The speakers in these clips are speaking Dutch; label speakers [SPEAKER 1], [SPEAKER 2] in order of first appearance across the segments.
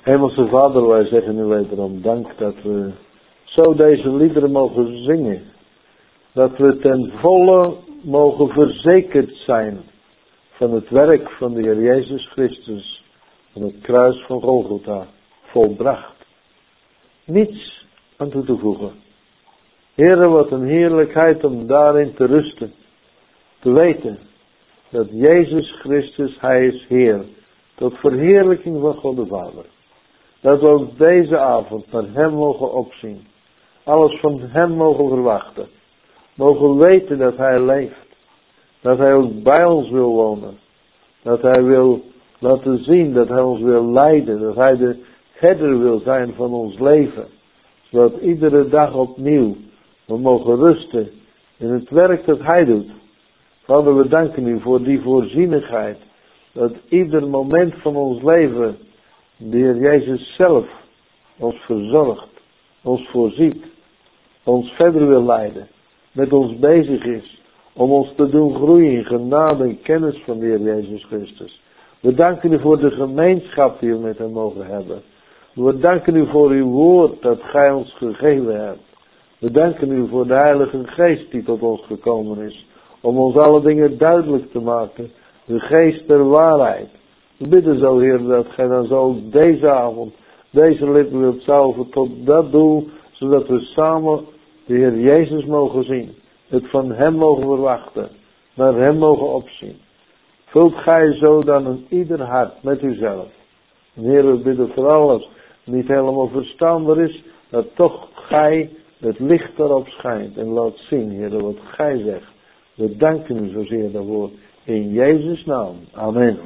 [SPEAKER 1] Hemelse Vader, wij zeggen u wederom dank dat we zo deze liederen mogen zingen. Dat we ten volle mogen verzekerd zijn van het werk van de Heer Jezus Christus aan het kruis van Golgotha volbracht. Niets aan toe te voegen. Heere, wat een heerlijkheid om daarin te rusten. Te weten dat Jezus Christus, Hij is Heer. Tot verheerlijking van God de Vader. Dat we ook deze avond naar Hem mogen opzien. Alles van Hem mogen verwachten. Mogen weten dat Hij leeft. Dat Hij ook bij ons wil wonen. Dat Hij wil laten zien dat Hij ons wil leiden. Dat Hij de herder wil zijn van ons leven. Zodat iedere dag opnieuw we mogen rusten in het werk dat Hij doet. Vader, we danken U voor die voorzienigheid. Dat ieder moment van ons leven de Heer Jezus zelf ons verzorgt, ons voorziet, ons verder wil leiden, met ons bezig is, om ons te doen groeien in genade en kennis van de Heer Jezus Christus. We danken U voor de gemeenschap die we met Hem mogen hebben. We danken U voor Uw woord dat Gij ons gegeven hebt. We danken U voor de Heilige Geest die tot ons gekomen is, om ons alle dingen duidelijk te maken, de Geest der waarheid. We bidden zo, Heer, dat Gij dan zo deze avond, deze lippen wilt zalven tot dat doel, zodat we samen de Heer Jezus mogen zien, het van Hem mogen verwachten, naar Hem mogen opzien. Vult Gij zo dan in ieder hart met Uzelf. En Heer, we bidden voor alles, niet helemaal verstaanbaar is, dat toch Gij het licht erop schijnt en laat zien, Heer, wat Gij zegt. We danken U zozeer daarvoor, in Jezus' naam. Amen.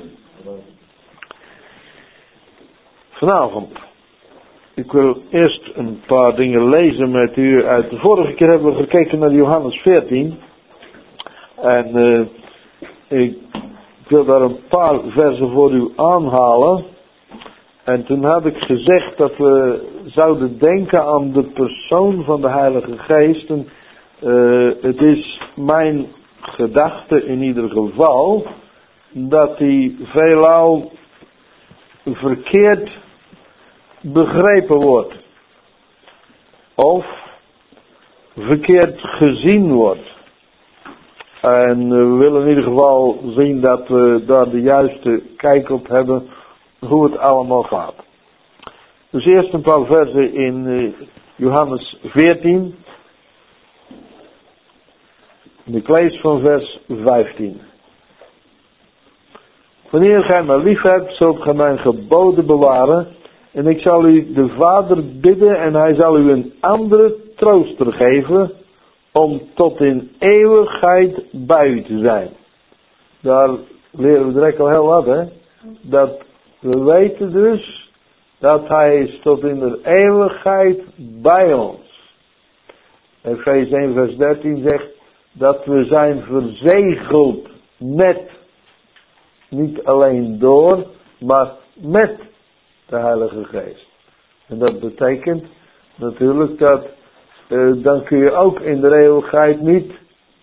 [SPEAKER 1] Vanavond, ik wil eerst een paar dingen lezen met u. Uit de vorige keer hebben we gekeken naar Johannes 14. En ik wil daar een paar versen voor u aanhalen. En toen had ik gezegd dat we zouden denken aan de persoon van de Heilige Geest. En, het is mijn gedachte in ieder geval dat die veelal verkeerd begrepen wordt. Of verkeerd gezien wordt. En we willen in ieder geval zien dat we daar de juiste kijk op hebben hoe het allemaal gaat. Dus eerst een paar versen in Johannes 14. Ik lees van vers 15. Wanneer gij mij lief hebt, zult gij mijn geboden bewaren. En ik zal u de Vader bidden en hij zal u een andere trooster geven. Om tot in eeuwigheid bij u te zijn. Daar leren we direct al heel wat, hè. Dat we weten dus dat hij is tot in de eeuwigheid bij ons. Efeze 1 vers 13 zegt dat we zijn verzegeld met, niet alleen door, maar met de Heilige Geest. En dat betekent natuurlijk dat dan kun je ook in de eeuwigheid niet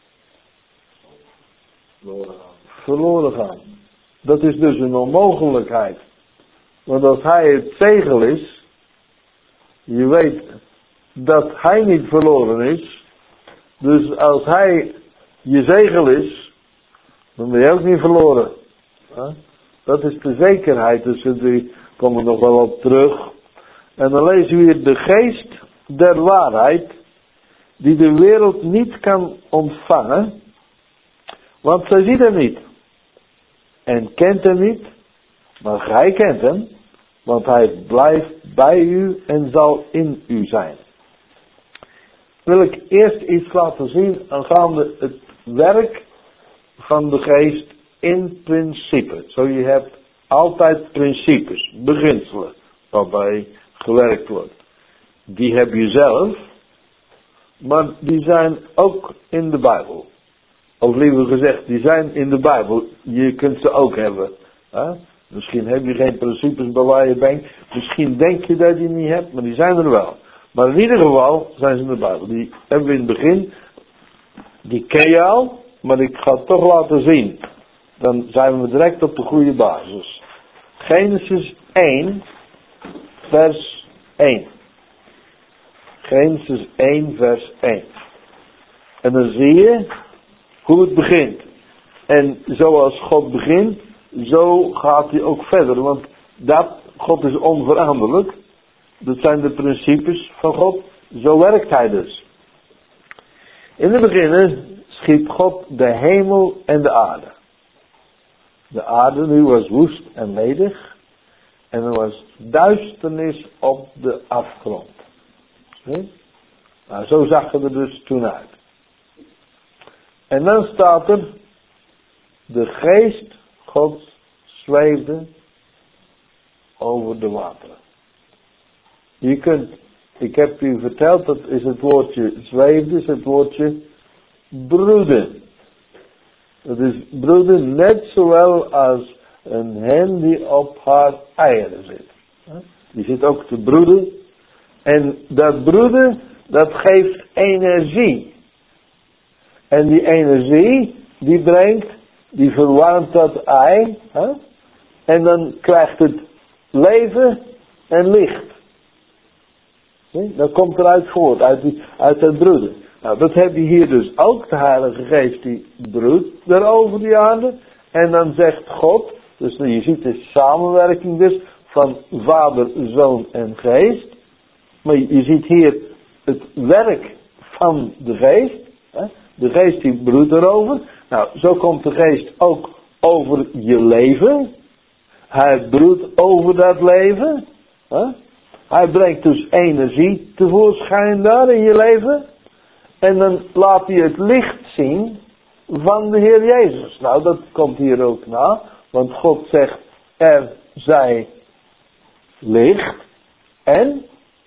[SPEAKER 1] verloren gaan. Dat is dus een onmogelijkheid. Want als hij het zegel is, je weet dat hij niet verloren is. Dus als hij je zegel is, dan ben je ook niet verloren. Dat is de zekerheid. Dus die komen nog wel op terug. En dan lezen we hier de geest der waarheid, die de wereld niet kan ontvangen, want zij ziet hem niet. En kent hem niet, maar gij kent hem, want hij blijft bij u en zal in u zijn. Wil ik eerst iets laten zien aangaande het werk van de geest in principe. Zo je hebt altijd principes, beginselen, waarbij gewerkt wordt. Die heb je zelf, maar die zijn ook in de Bijbel. Of liever gezegd, die zijn in de Bijbel. Je kunt ze ook hebben. Misschien heb je geen principes bij waar je bent. Misschien denk je dat je die niet hebt, maar die zijn er wel. Maar in ieder geval zijn ze in de Bijbel. Die hebben we in het begin. Die ken je al, maar ik ga het toch laten zien. Dan zijn we direct op de goede basis. Genesis 1 vers 1. Genesis 1 vers 1. En dan zie je hoe het begint. En zoals God begint, zo gaat hij ook verder. Want God is onveranderlijk. Dat zijn de principes van God. Zo werkt hij dus. In het begin schiep God de hemel en de aarde. De aarde nu was woest en ledig. En er was duisternis op de afgrond. Zie? Nou, zo zag het er dus toen uit. En dan staat er, de geest Gods zweefde over de wateren. Ik heb u verteld, dat is het woordje zweefde, is het woordje broeden. Dat is broeden net zowel als een hen die op haar eieren zit. Die zit ook te broeden. En dat broeden, dat geeft energie. En die energie, die verwarmt dat ei. En dan krijgt het leven en licht. Dat komt eruit voort, uit het broeden. Nou, dat heb je hier dus ook. De Heilige Geest die broedt daarover die aarde. En dan zegt God, dus je ziet de samenwerking dus van Vader, Zoon en Geest. Maar je ziet hier het werk van de Geest. De Geest die broedt erover. Nou, zo komt de Geest ook over je leven. Hij broedt over dat leven. Hij brengt dus energie tevoorschijn daar in je leven. En dan laat hij het licht zien van de Heer Jezus. Nou, dat komt hier ook na. Want God zegt, er zij licht. En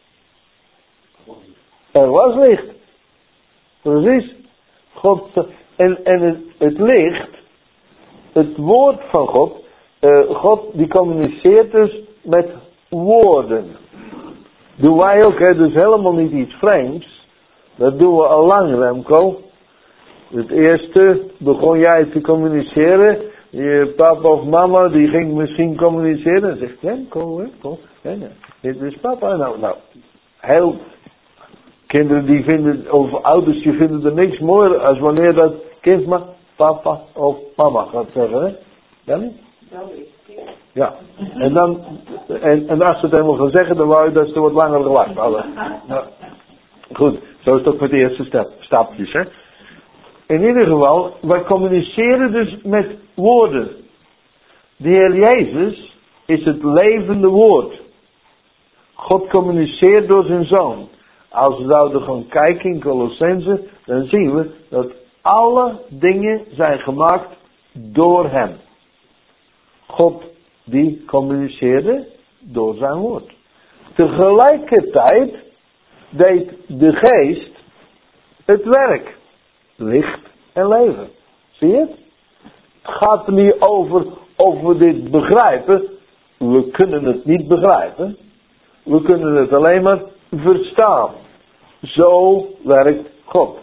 [SPEAKER 1] er was licht. Precies. En het licht, het woord van God. God die communiceert dus met woorden. Doen wij ook, dus helemaal niet iets vreemds. Dat doen we al lang, Remco. Het eerste begon jij te communiceren. Je papa of mama die ging misschien communiceren. En zegt, Remco, dit is papa. Nou, heel kinderen die vinden, of ouders die vinden er niks mooier als wanneer dat kind maar papa of mama gaat zeggen, hè? Ja niet? Ja. En als ze het helemaal gaan zeggen, dan wou je dat ze wat langer gewacht hadden. Nou, goed, zo is het ook met de eerste stapjes, hè. In ieder geval, wij communiceren dus met woorden. De Heer Jezus is het levende woord. God communiceert door zijn Zoon. Als we zouden gaan kijken in Colossenzen, dan zien we dat alle dingen zijn gemaakt door hem. God die communiceerde door zijn woord. Tegelijkertijd deed de Geest het werk. Licht en leven. Zie je het? Het gaat er niet over of we dit begrijpen. We kunnen het niet begrijpen. We kunnen het alleen maar verstaan. Zo werkt God.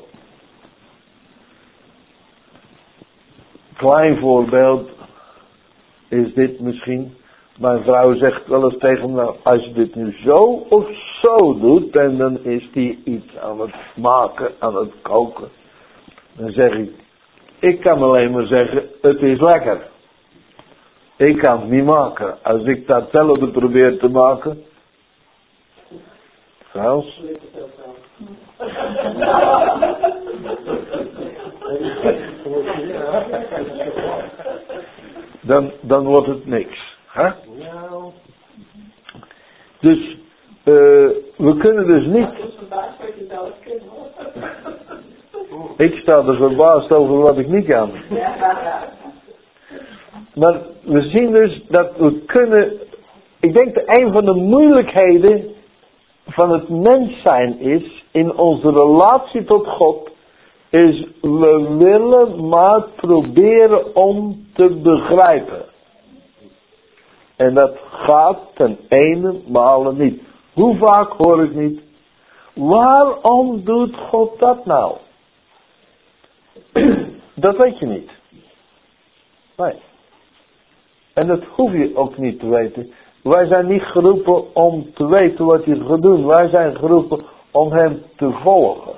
[SPEAKER 1] Klein voorbeeld is dit misschien. Mijn vrouw zegt wel eens tegen me, als je dit nu zo of zo doet, en dan is die iets aan het maken, aan het koken. Dan zeg ik kan alleen maar zeggen, het is lekker. Ik kan het niet maken. Als ik datzelfde probeer te maken. Frans? Dan wordt het niks. Hè? Dus we kunnen dus niet. Ik sta er verbaasd over wat ik niet kan. Maar we zien dus dat we kunnen. Ik denk dat een van de moeilijkheden van het mens zijn is, in onze relatie tot God, is we willen maar proberen om te begrijpen. En dat gaat ten ene male niet. Hoe vaak hoor ik niet, waarom doet God dat nou? Dat weet je niet. Nee. En dat hoef je ook niet te weten. Wij zijn niet geroepen om te weten wat hij gaat doen. Wij zijn geroepen om hem te volgen.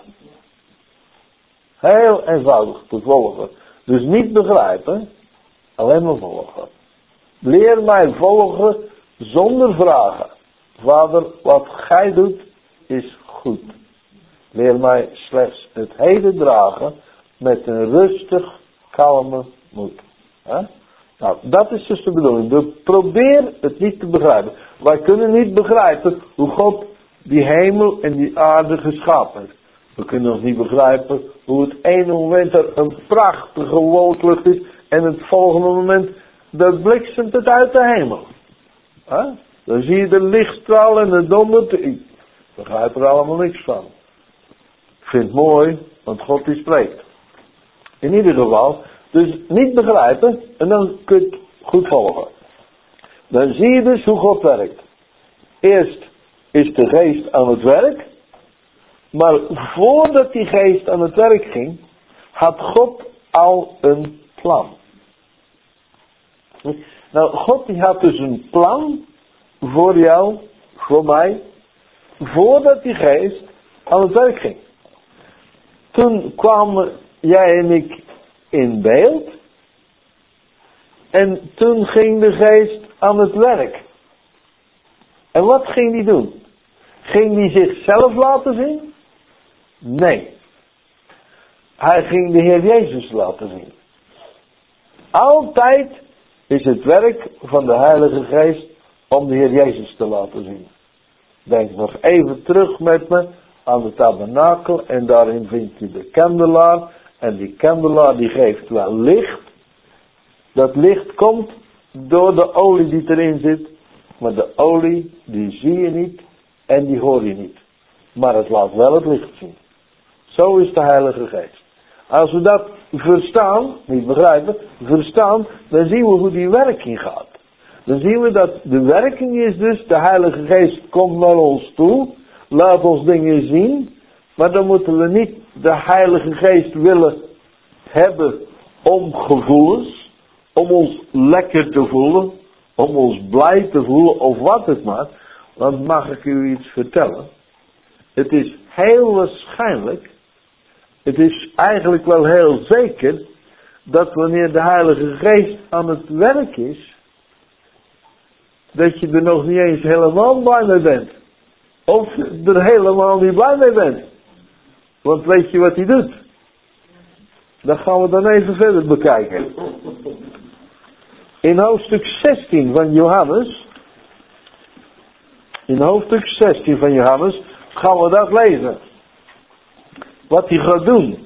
[SPEAKER 1] Heel eenvoudig te volgen. Dus niet begrijpen, alleen maar volgen. Leer mij volgen zonder vragen. Vader, wat gij doet is goed. Leer mij slechts het heden dragen met een rustig, kalme moed. Nou, dat is dus de bedoeling. Probeer het niet te begrijpen. Wij kunnen niet begrijpen hoe God die hemel en die aarde geschapen heeft. We kunnen nog niet begrijpen hoe het ene moment er een prachtige wolklucht is en het volgende moment dat bliksemt het uit de hemel. Dan zie je de lichtstraal en de donder. Ik begrijp er allemaal niks van. Ik vind het mooi, want God die spreekt. In ieder geval, dus niet begrijpen en dan kun je het goed volgen. Dan zie je dus hoe God werkt. Eerst is de geest aan het werk. Maar voordat die geest aan het werk ging, had God al een plan. Nou, God die had dus een plan voor jou, voor mij, voordat die geest aan het werk ging. Toen kwamen jij en ik in beeld. En toen ging de geest aan het werk. En wat ging die doen? Ging die zichzelf laten zien? Nee. Hij ging de Heer Jezus laten zien. Altijd is het werk van de Heilige Geest om de Heer Jezus te laten zien. Denk nog even terug met me aan de tabernakel en daarin vind je de kandelaar. En die kandelaar die geeft wel licht. Dat licht komt door de olie die erin zit. Maar de olie die zie je niet en die hoor je niet. Maar het laat wel het licht zien. Zo is de Heilige Geest. Als we dat verstaan, niet begrijpen, verstaan, dan zien we hoe die werking gaat. Dan zien we dat de werking is dus, de Heilige Geest komt naar ons toe, laat ons dingen zien, maar dan moeten we niet de Heilige Geest willen hebben om gevoelens, om ons lekker te voelen, om ons blij te voelen of wat het maar. Want mag ik u iets vertellen? Het is heel waarschijnlijk, het is eigenlijk wel heel zeker, dat wanneer de Heilige Geest aan het werk is, dat je er nog niet eens helemaal blij mee bent. Of er helemaal niet blij mee bent. Want weet je wat hij doet? Dat gaan we dan even verder bekijken. In hoofdstuk 16 van Johannes. In hoofdstuk 16 van Johannes gaan we dat lezen. Wat hij gaat doen.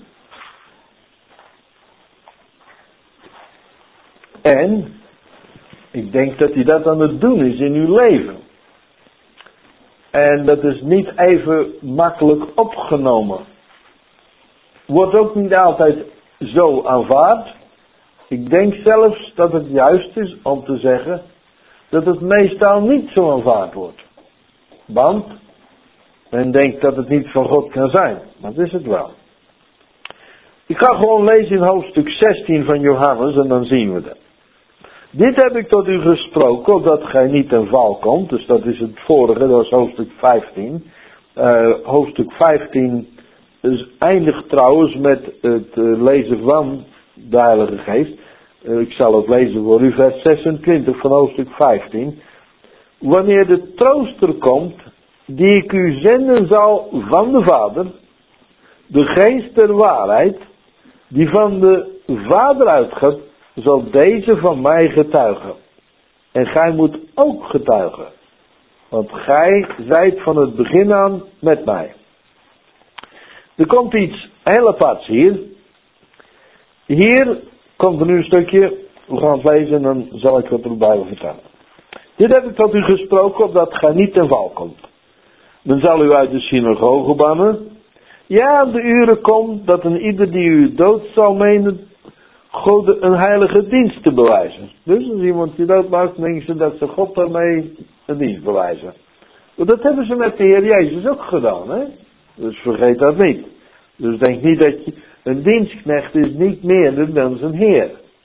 [SPEAKER 1] En ik denk dat hij dat aan het doen is in uw leven. En dat is niet even makkelijk opgenomen. Wordt ook niet altijd zo aanvaard. Ik denk zelfs dat het juist is om te zeggen dat het meestal niet zo aanvaard wordt. Want men denkt dat het niet van God kan zijn. Maar dat is het wel. Ik ga gewoon lezen in hoofdstuk 16 van Johannes en dan zien we dat. Dit heb ik tot u gesproken, opdat gij niet ten val komt. Dus dat is het vorige, dat was hoofdstuk 15. Hoofdstuk 15 eindigt trouwens met het lezen van de Heilige Geest. Ik zal het lezen voor u, vers 26 van hoofdstuk 15. Wanneer de trooster komt, die ik u zenden zal van de Vader, de geest der waarheid, die van de Vader uitgaat, zal deze van mij getuigen. En gij moet ook getuigen. Want gij zijt van het begin aan met mij. Er komt iets heel aparts hier. Hier komt er nu een stukje. We gaan het lezen en dan zal ik wat erbij vertellen. Dit heb ik tot u gesproken, opdat gij niet ten val komt. Men zal u uit de synagoge bannen. Ja, de uren komt dat een ieder die u dood zal menen, God een heilige dienst te bewijzen. Dus als iemand die dood maakt, denken ze dat ze God daarmee een dienst bewijzen. Maar dat hebben ze met de Heer Jezus ook gedaan, hè? Dus vergeet dat niet. Dus denk niet dat je, een dienstknecht is niet meer dan zijn Heer.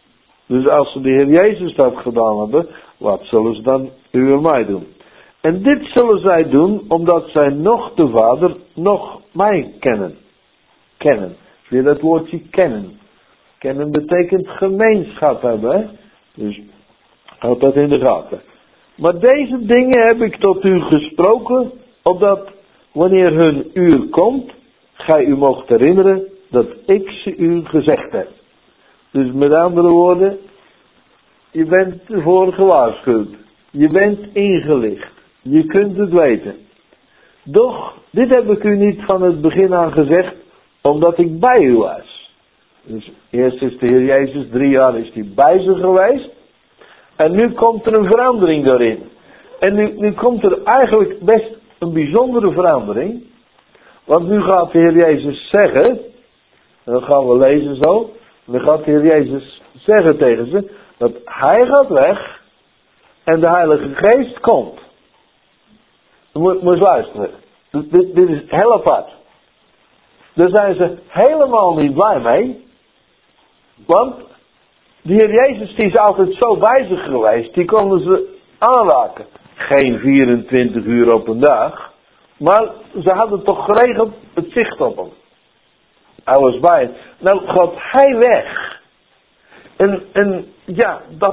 [SPEAKER 1] Dus als ze de Heer Jezus dat gedaan hebben, wat zullen ze dan u en mij doen? En dit zullen zij doen, omdat zij nog de Vader, nog mij kennen. Kennen. Weer dat woordje kennen. Kennen betekent gemeenschap hebben, hè? Dus houd dat in de gaten. Maar deze dingen heb ik tot u gesproken, opdat wanneer hun uur komt, gij u mocht herinneren dat ik ze u gezegd heb. Dus met andere woorden, je bent ervoor gewaarschuwd. Je bent ingelicht. Je kunt het weten. Doch, dit heb ik u niet van het begin aan gezegd, omdat ik bij u was. Dus eerst is de Heer Jezus 3 jaar is hij bij ze geweest. En nu komt er een verandering daarin. En nu komt er eigenlijk best een bijzondere verandering. Want nu gaat de Heer Jezus zeggen, en dat gaan we lezen zo. Dan gaat de Heer Jezus zeggen tegen ze, dat hij gaat weg en de Heilige Geest komt. Moet eens luisteren. Dit is heel apart. Daar zijn ze helemaal niet blij mee. Want de Heer Jezus die is altijd zo bij zich geweest. Die konden ze aanraken. Geen 24 uur op een dag. Maar ze hadden toch geregeld het zicht op hem. Hij was bij hem. Nou gaat hij weg. En ja, dat.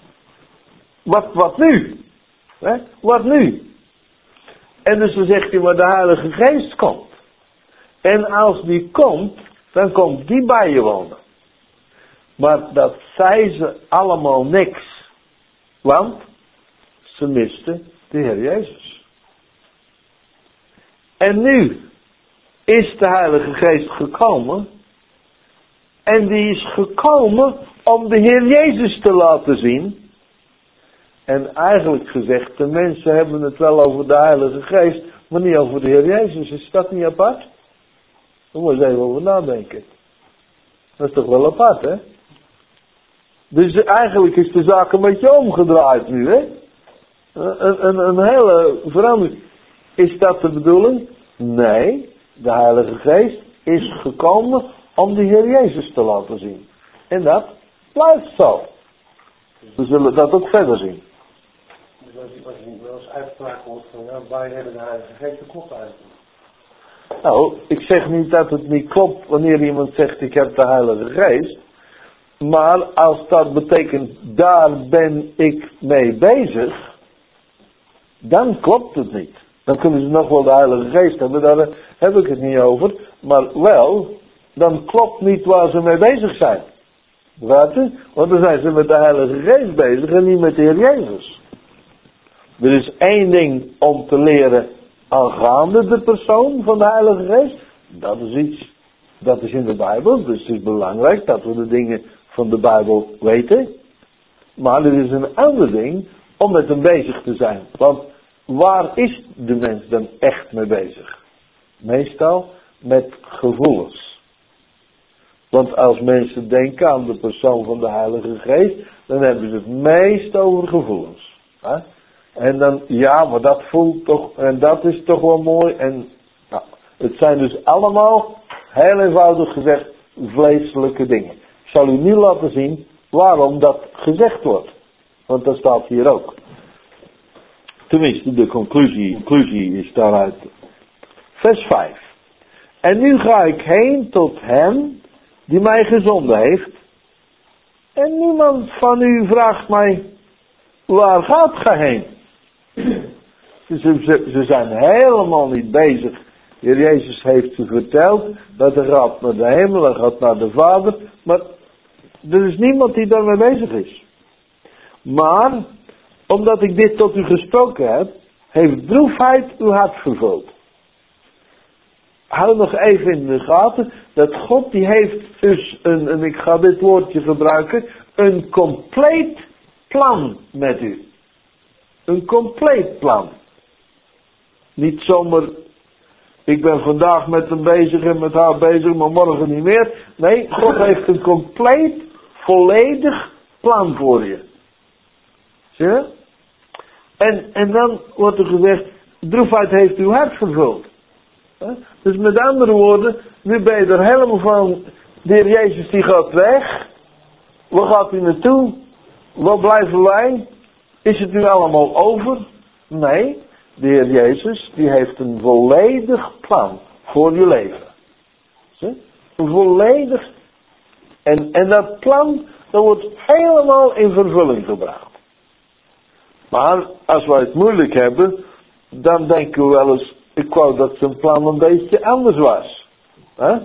[SPEAKER 1] Wat nu? Hè? Wat nu? En dus dan zegt hij, maar de Heilige Geest komt. En als die komt, dan komt die bij je wonen. Maar dat zei ze allemaal niks. Want ze misten de Heer Jezus. En nu is de Heilige Geest gekomen. En die is gekomen om de Heer Jezus te laten zien. En eigenlijk gezegd, de mensen hebben het wel over de Heilige Geest, maar niet over de Heer Jezus. Is dat niet apart? Daar moet je eens even over nadenken. Dat is toch wel apart, hè? Dus eigenlijk is de zaak een beetje omgedraaid nu, hè? Een hele verandering. Is dat de bedoeling? Nee, de Heilige Geest is gekomen om de Heer Jezus te laten zien. En dat blijft zo. We zullen dat ook verder zien.
[SPEAKER 2] Dus als je wel eens uitspraak hoort van, ja, wij hebben de Heilige Geest, dat klopt eigenlijk.
[SPEAKER 1] Nou, ik zeg niet dat het niet klopt wanneer iemand zegt, ik heb de Heilige Geest. Maar als dat betekent, daar ben ik mee bezig, dan klopt het niet. Dan kunnen ze nog wel de Heilige Geest hebben, daar heb ik het niet over. Maar wel, dan klopt niet waar ze mee bezig zijn. Begrijpt u? Want dan zijn ze met de Heilige Geest bezig en niet met de Heer Jezus. Er is één ding om te leren aangaande de persoon van de Heilige Geest. Dat is iets, dat is in de Bijbel. Dus het is belangrijk dat we de dingen van de Bijbel weten. Maar er is een ander ding om met hem bezig te zijn. Want waar is de mens dan echt mee bezig? Meestal met gevoelens. Want als mensen denken aan de persoon van de Heilige Geest, dan hebben ze het meest over gevoelens. Hè? En dan, ja, maar dat voelt toch, en dat is toch wel mooi. En nou, het zijn dus allemaal, heel eenvoudig gezegd, vleeselijke dingen. Ik zal u nu laten zien waarom dat gezegd wordt. Want dat staat hier ook. Tenminste, de conclusie is daaruit. Vers 5. En nu ga ik heen tot hem die mij gezonden heeft. En niemand van u vraagt mij, waar gaat gij heen? Ze zijn helemaal niet bezig. De Heer Jezus heeft ze verteld dat hij gaat naar de hemel, hij gaat naar de Vader. Maar er is niemand die daarmee bezig is. Maar, omdat ik dit tot u gesproken heb, heeft droefheid uw hart vervuld. Hou nog even in de gaten, dat God die heeft dus en ik ga dit woordje gebruiken, een compleet plan met u. Een compleet plan. Niet zomaar, ik ben vandaag met hem bezig en met haar bezig, maar morgen niet meer. Nee, God heeft een compleet, volledig plan voor je. Zie je? En dan wordt er gezegd, droefheid heeft uw hart vervuld. Dus met andere woorden, nu ben je er helemaal van, de Heer Jezus die gaat weg. Waar gaat u naartoe? Waar blijven wij? Is het nu allemaal over? Nee, de Heer Jezus die heeft een volledig plan voor je leven. Zie? Een volledig. En dat plan, dat wordt helemaal in vervulling gebracht. Maar als wij het moeilijk hebben, dan denken we wel eens, ik wou dat zijn plan een beetje anders was. Hè?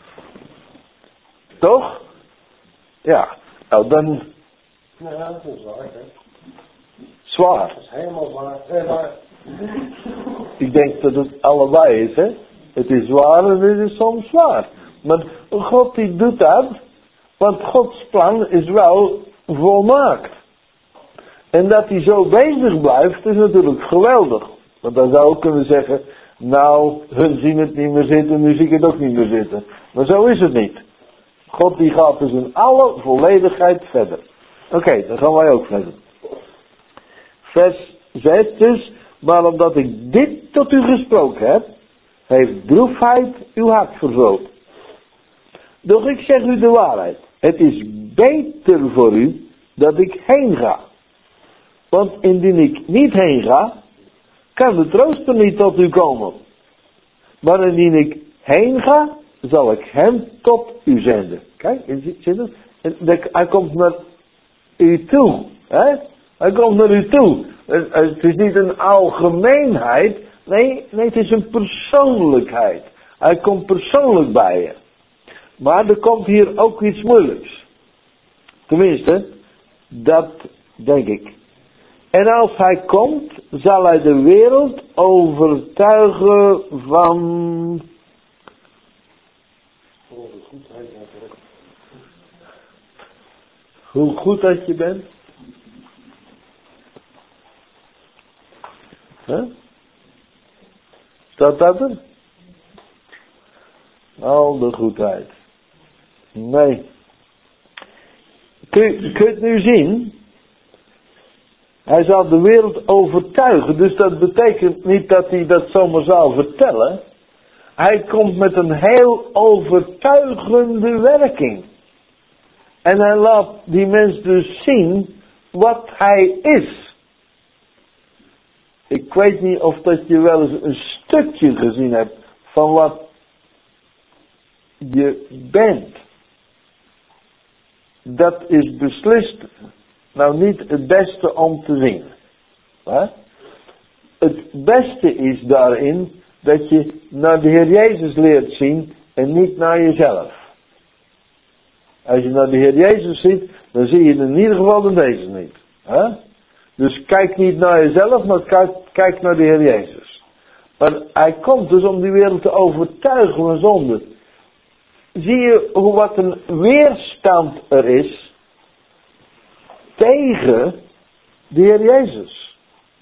[SPEAKER 1] Toch? Ja, nou dan...
[SPEAKER 2] Ja, dat is waar, hè.
[SPEAKER 1] Zwaar.
[SPEAKER 2] Dat is helemaal waar. Helemaal.
[SPEAKER 1] Ik denk dat het allebei is, hè. Het is zwaar en het is soms zwaar. Maar God die doet dat, want Gods plan is wel volmaakt. En dat hij zo bezig blijft, is natuurlijk geweldig. Want dan zou ik kunnen zeggen, nou, hun zien het niet meer zitten, nu zie ik het ook niet meer zitten. Maar zo is het niet. God die gaat dus in alle volledigheid verder. Oké, dan gaan wij ook verder. Vers 6 dus, maar omdat ik dit tot u gesproken heb, heeft droefheid uw hart vervuld. Doch ik zeg u de waarheid. Het is beter voor u dat ik heen ga. Want indien ik niet heen ga, kan de trooster niet tot u komen. Maar indien ik heen ga, zal ik hem tot u zenden. Kijk, zit het? Hij komt naar u toe. Hè? Hij komt naar u toe. Het is niet een algemeenheid. Nee, het is een persoonlijkheid. Hij komt persoonlijk bij je. Maar er komt hier ook iets moeilijks. Tenminste, dat denk ik. En als hij komt, zal hij de wereld overtuigen van... hoe goed dat je bent. Huh? Staat dat er? Al de goedheid. Nee. Kun je het nu zien? Hij zal de wereld overtuigen. Dus dat betekent niet dat hij dat zomaar zal vertellen. Hij komt met een heel overtuigende werking. En hij laat die mens dus zien wat hij is. Ik weet niet of dat je wel eens een stukje gezien hebt van wat je bent. Dat is beslist nou niet het beste om te zien. Hè? Het beste is daarin dat je naar de Heer Jezus leert zien en niet naar jezelf. Als je naar de Heer Jezus ziet, dan zie je in ieder geval de deze niet. Hè? Dus kijk niet naar jezelf, maar kijk naar de Heer Jezus. Maar hij komt dus om die wereld te overtuigen van zonde. Zie je wat een weerstand er is tegen de Heer Jezus.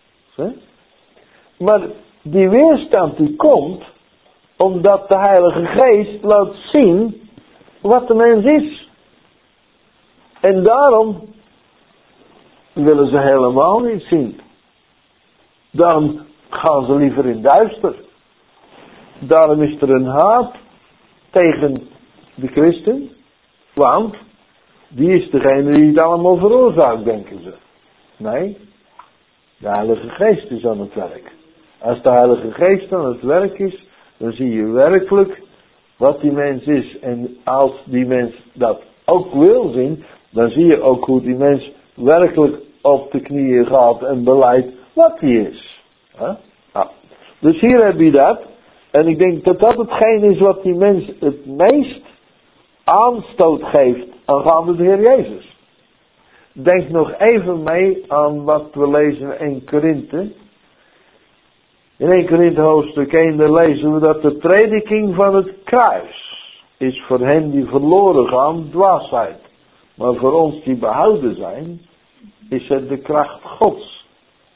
[SPEAKER 1] Maar die weerstand die komt omdat de Heilige Geest laat zien wat de mens is. En daarom willen ze helemaal niet zien. Daarom gaan ze liever in duister. Daarom is er een haat tegen de christen. Want die is degene die het allemaal veroorzaakt, denken ze. Nee, de Heilige Geest is aan het werk. Als de Heilige Geest aan het werk is, dan zie je werkelijk wat die mens is. En als die mens dat ook wil zien, dan zie je ook hoe die mens werkelijk op de knieën gaat en beleidt wat hij is. Nou, dus hier heb je dat. En ik denk dat dat hetgeen is wat die mens het meest aanstoot geeft aangaande de Heer Jezus. Denk nog even mee aan wat we lezen in 1 Korinthe. In 1 Korinthe hoofdstuk 1 daar lezen we dat de prediking van het kruis is voor hen die verloren gaan dwaasheid. Maar voor ons die behouden zijn, is het de kracht Gods.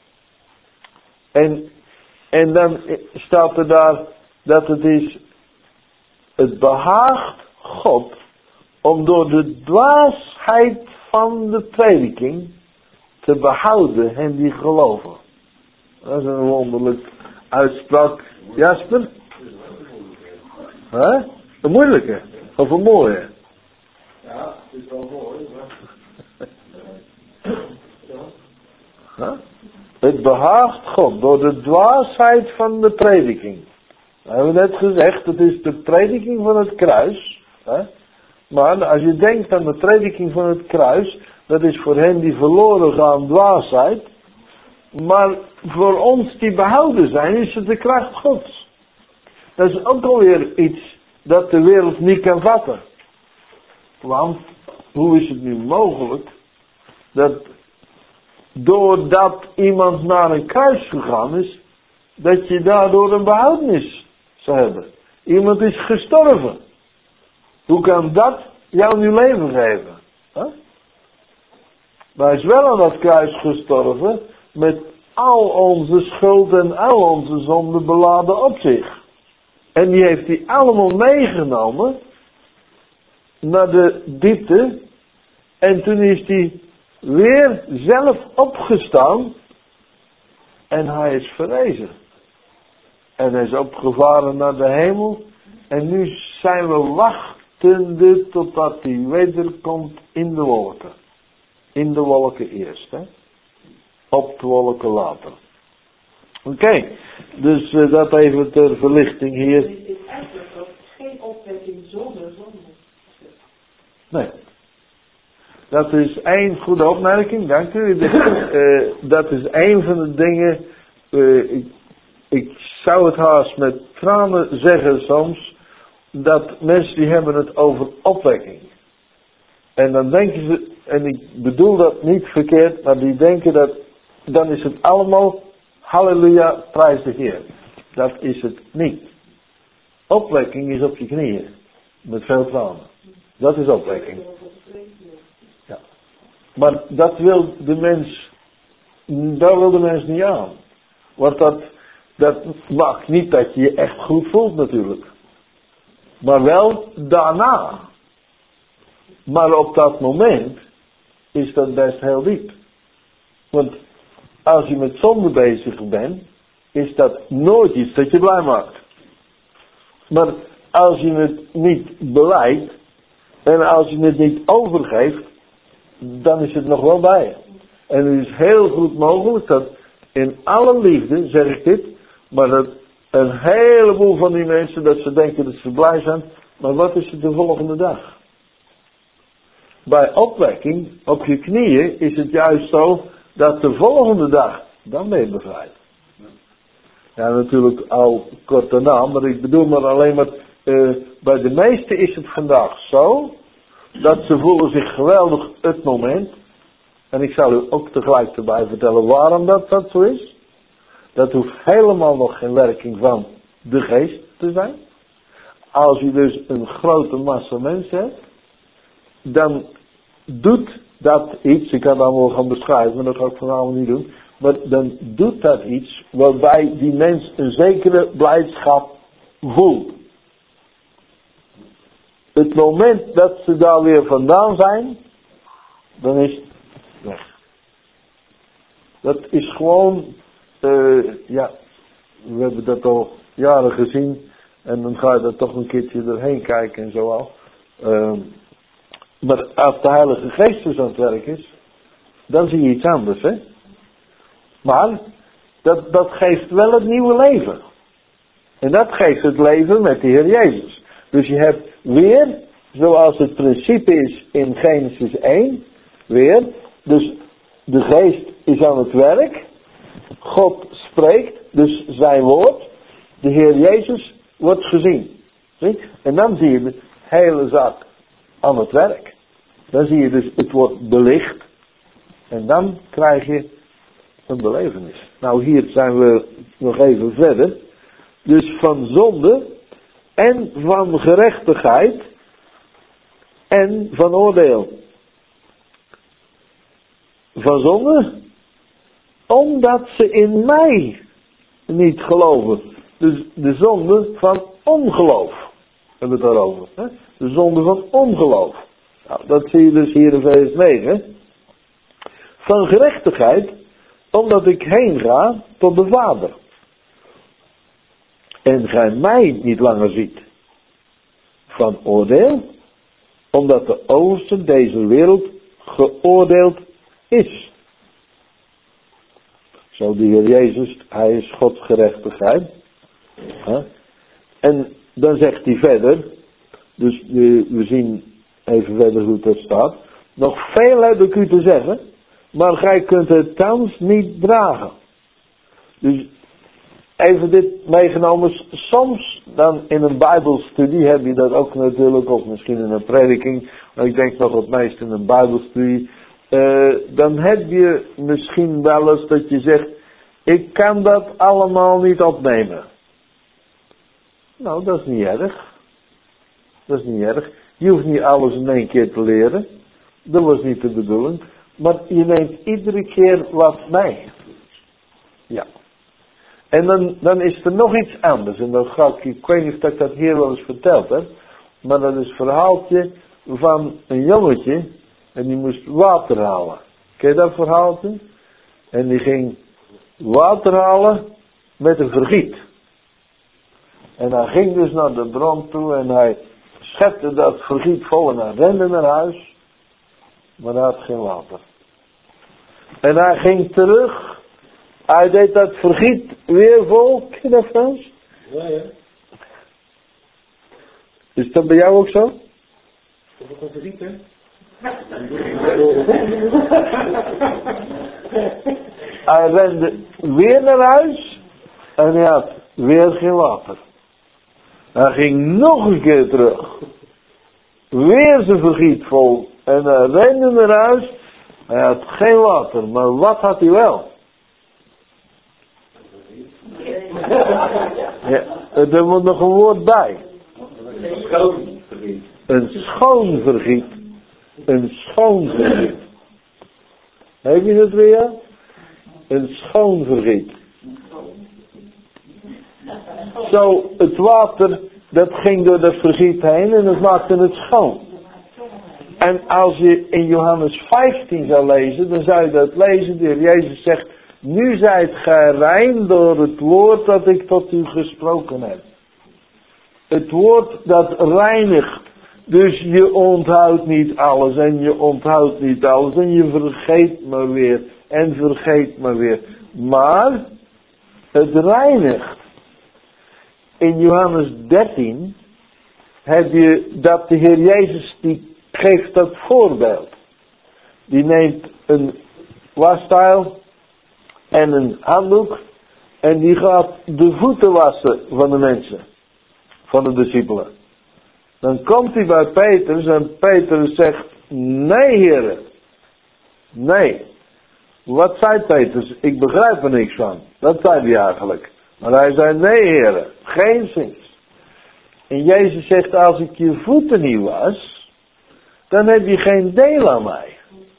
[SPEAKER 1] En dan staat er daar dat het behaagt God om door de dwaasheid van de prediking te behouden hen die geloven. Dat is een wonderlijk uitspraak. Jasper? Een moeilijke? Of een mooie?
[SPEAKER 2] Ja, het is wel mooi, maar...
[SPEAKER 1] Het behaagt God door de dwaasheid van de prediking. We hebben net gezegd, het is de prediking van het kruis. Maar als je denkt aan de prediking van het kruis, dat is voor hen die verloren gaan dwaasheid. Maar voor ons die behouden zijn, is het de kracht Gods. Dat is ook alweer iets dat de wereld niet kan vatten. Want, hoe is het nu mogelijk dat doordat iemand naar een kruis gegaan is, dat je daardoor een behoudenis zou hebben? Iemand is gestorven. Hoe kan dat jou nu leven geven? Maar hij is wel aan dat kruis gestorven met al onze schuld en al onze zonden beladen op zich. En die heeft hij allemaal meegenomen naar de diepte. En toen is hij weer zelf opgestaan. En hij is verrezen. En hij is opgevaren naar de hemel. En nu zijn we wachtende totdat hij wederkomt in de wolken. In de wolken eerst, op de wolken later. Oké, dus dat even ter verlichting hier.
[SPEAKER 3] Het is eigenlijk ook geen opwekking zonder zonde.
[SPEAKER 1] Nee. Dat is één goede opmerking, dank u. Dat is één van de dingen, ik zou het haast met tranen zeggen soms, dat mensen die hebben het over opwekking. En dan denken ze, en ik bedoel dat niet verkeerd, maar die denken dat, dan is het allemaal, halleluja, prijs de Heer. Dat is het niet. Opwekking is op je knieën, met veel tranen. Dat is opwekking. Ja. Maar dat wil de mens, daar wil de mens niet aan. Want dat maakt niet dat je je echt goed voelt natuurlijk. Maar wel daarna. Maar op dat moment is dat best heel diep. Want als je met zonde bezig bent, is dat nooit iets dat je blij maakt. Maar als je het niet belijdt, en als je het niet overgeeft, dan is het nog wel bij je. En het is heel goed mogelijk dat in alle liefde, zeg ik dit, maar dat een heleboel van die mensen, dat ze denken dat ze blij zijn, maar wat is het de volgende dag? Bij opwekking, op je knieën, is het juist zo dat de volgende dag, dan ben je bevrijd. Ja, natuurlijk al kort daarna, maar ik bedoel maar alleen maar, bij de meesten is het vandaag zo, dat ze voelen zich geweldig het moment. En ik zal u ook tegelijk erbij vertellen waarom dat zo is. Dat hoeft helemaal nog geen werking van de geest te zijn. Als je dus een grote massa mensen hebt, dan doet dat iets, ik kan dat wel gaan beschrijven, maar dat ga ik vanavond niet doen. Maar dan doet dat iets waarbij die mens een zekere blijdschap voelt. Het moment dat ze daar weer vandaan zijn, dan is het weg. Dat is gewoon, ja, we hebben dat al jaren gezien. En dan ga je er toch een keertje doorheen kijken en zo al. Maar als de Heilige Geest dus aan het werk is, dan zie je iets anders, hè. Maar, dat geeft wel het nieuwe leven. En dat geeft het leven met de Heer Jezus. Dus je hebt weer, zoals het principe is in Genesis 1, weer, dus de Geest is aan het werk, God spreekt, dus zijn woord, de Heer Jezus wordt gezien. Zie? En dan zie je de hele zaak aan het werk. Dan zie je dus, het wordt belicht, en dan krijg je een belevenis. Nou, hier zijn we nog even verder. Dus van zonde en van gerechtigheid en van oordeel. Van zonde, omdat ze in mij niet geloven. Dus de zonde van ongeloof. Hebben we het daarover. Hè? De zonde van ongeloof. Nou, dat zie je dus hier in vers 9. Van gerechtigheid, omdat ik heen ga tot de Vader. En gij mij niet langer ziet. Van oordeel, omdat de overste deze wereld geoordeeld is. Zo de Heer Jezus, hij is Gods gerechtigheid. En dan zegt hij verder, dus we zien even verder hoe het er staat. Nog veel heb ik u te zeggen, maar gij kunt het thans niet dragen. Dus even dit meegenomen. Soms dan in een bijbelstudie heb je dat ook natuurlijk, of misschien in een prediking, maar ik denk nog het meest in een bijbelstudie. Dan heb je misschien wel eens dat je zegt, ik kan dat allemaal niet opnemen. Nou, dat is niet erg. Dat is niet erg. Je hoeft niet alles in één keer te leren. Dat was niet de bedoeling. Maar je neemt iedere keer wat mee. Ja. En dan is er nog iets anders. En dan ga ik weet niet of ik dat hier wel eens verteld heb. Maar dat is een verhaaltje van een jongetje. En die moest water halen. Ken je dat verhaaltje? En die ging water halen met een vergiet. En hij ging dus naar de bron toe en hij schepte dat vergiet vol en hij rende naar huis. Maar hij had geen water. En hij ging terug. Hij deed dat vergiet weer vol. Ken je dat, Frans?
[SPEAKER 2] Ja, ja.
[SPEAKER 1] Is dat bij jou ook zo?
[SPEAKER 2] Dat is ook een vergiet, hè?
[SPEAKER 1] Hij rende weer naar huis. En hij had weer geen water. Hij ging nog een keer terug. Weer zijn vergiet vol. En hij rende naar huis. Hij had geen water. Maar wat had hij wel? Ja, er moet nog een woord bij.
[SPEAKER 2] Schoon vergiet.
[SPEAKER 1] Een schoon vergiet. Een schoon vergiet. Heb je dat weer? Een schoon vergiet. Zo, het water, dat ging door dat vergiet heen en dat maakte het schoon. En als je in Johannes 15 zou lezen, dan zou je dat lezen. De Heer Jezus zegt, nu zijt gij rein door het woord dat ik tot u gesproken heb. Het woord dat reinigt. Dus je onthoudt niet alles en je onthoudt niet alles en je vergeet maar weer en vergeet maar weer. Maar het reinigt. In Johannes 13 heb je dat de Heer Jezus die geeft dat voorbeeld. Die neemt een wasstijl en een handdoek en die gaat de voeten wassen van de mensen, van de discipelen. Dan komt hij bij Petrus en Petrus zegt, nee heren, nee. Wat zei Petrus? Ik begrijp er niks van. Dat zei hij eigenlijk. Maar hij zei, nee heren, geen zins. En Jezus zegt, als ik je voeten niet was, dan heb je geen deel aan mij.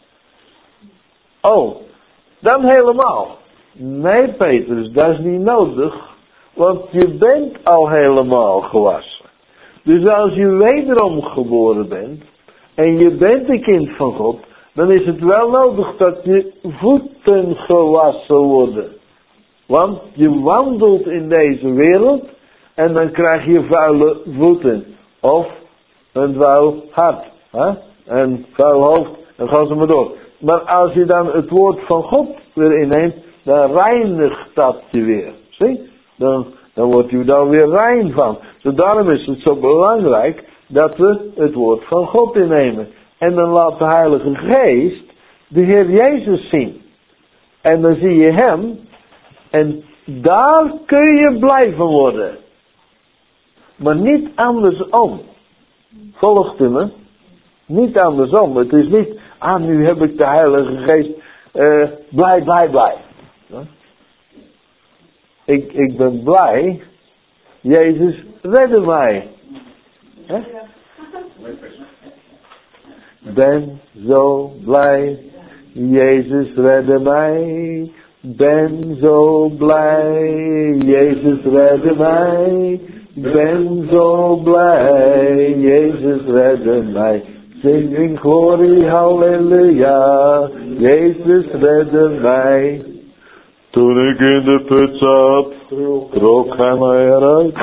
[SPEAKER 1] Oh, dan helemaal. Nee Petrus, dat is niet nodig, want je bent al helemaal gewassen. Dus als je wederom geboren bent, en je bent een kind van God, dan is het wel nodig dat je voeten gewassen worden. Want je wandelt in deze wereld, en dan krijg je vuile voeten. Of een vuil hart. Een vuil hoofd, en ga ze maar door. Maar als je dan het woord van God weer inneemt, dan reinigt dat je weer. Zie? Dan wordt u daar weer rein van. Dus daarom is het zo belangrijk dat we het woord van God innemen. En dan laat de Heilige Geest de Heer Jezus zien. En dan zie je hem. En daar kun je blij van worden. Maar niet andersom. Volgt u me? Niet andersom. Het is niet, nu heb ik de Heilige Geest. Blij. Ik ben blij. Jezus redde mij. Ben zo blij. Jezus redde mij. Ben zo blij. Jezus redde mij. Ben zo blij. Jezus redde mij. Zing in glorie, halleluja. Jezus redde mij. Toen ik in de put zat, trok hij mij eruit.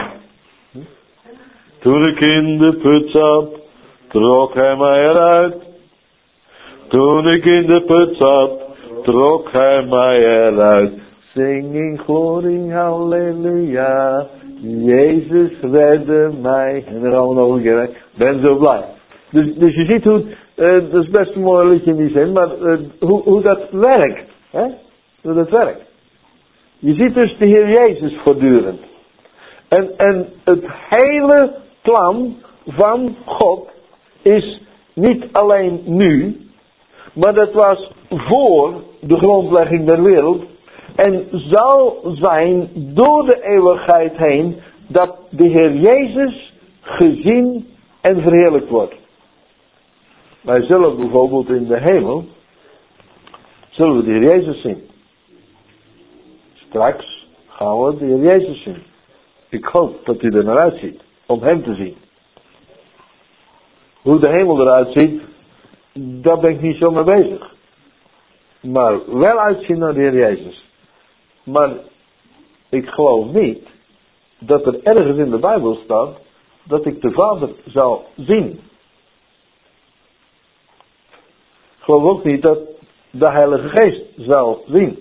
[SPEAKER 1] Toen ik in de put zat, trok hij mij eruit. Toen ik in de put zat, trok hij mij eruit. Singing glory, halleluja. Jezus redde mij. En dan gaan we nog een keer. Ik ben zo blij. Dus je ziet hoe, dat is best een mooi liedje in die zin, maar hoe dat werkt. Hè? Hoe dat werkt. Je ziet dus de Heer Jezus voortdurend. En het hele plan van God is niet alleen nu, maar dat was voor de grondlegging der wereld. En zal zijn door de eeuwigheid heen dat de Heer Jezus gezien en verheerlijkt wordt. Wij zullen bijvoorbeeld in de hemel, zullen we de Heer Jezus zien. Straks gaan we de Heer Jezus zien. Ik hoop dat u er naar uitziet, om hem te zien. Hoe de hemel eruit ziet, daar ben ik niet zo mee bezig. Maar wel uitzien naar de Heer Jezus. Maar ik geloof niet dat er ergens in de Bijbel staat dat ik de Vader zal zien. Ik geloof ook niet dat de Heilige Geest zal zien.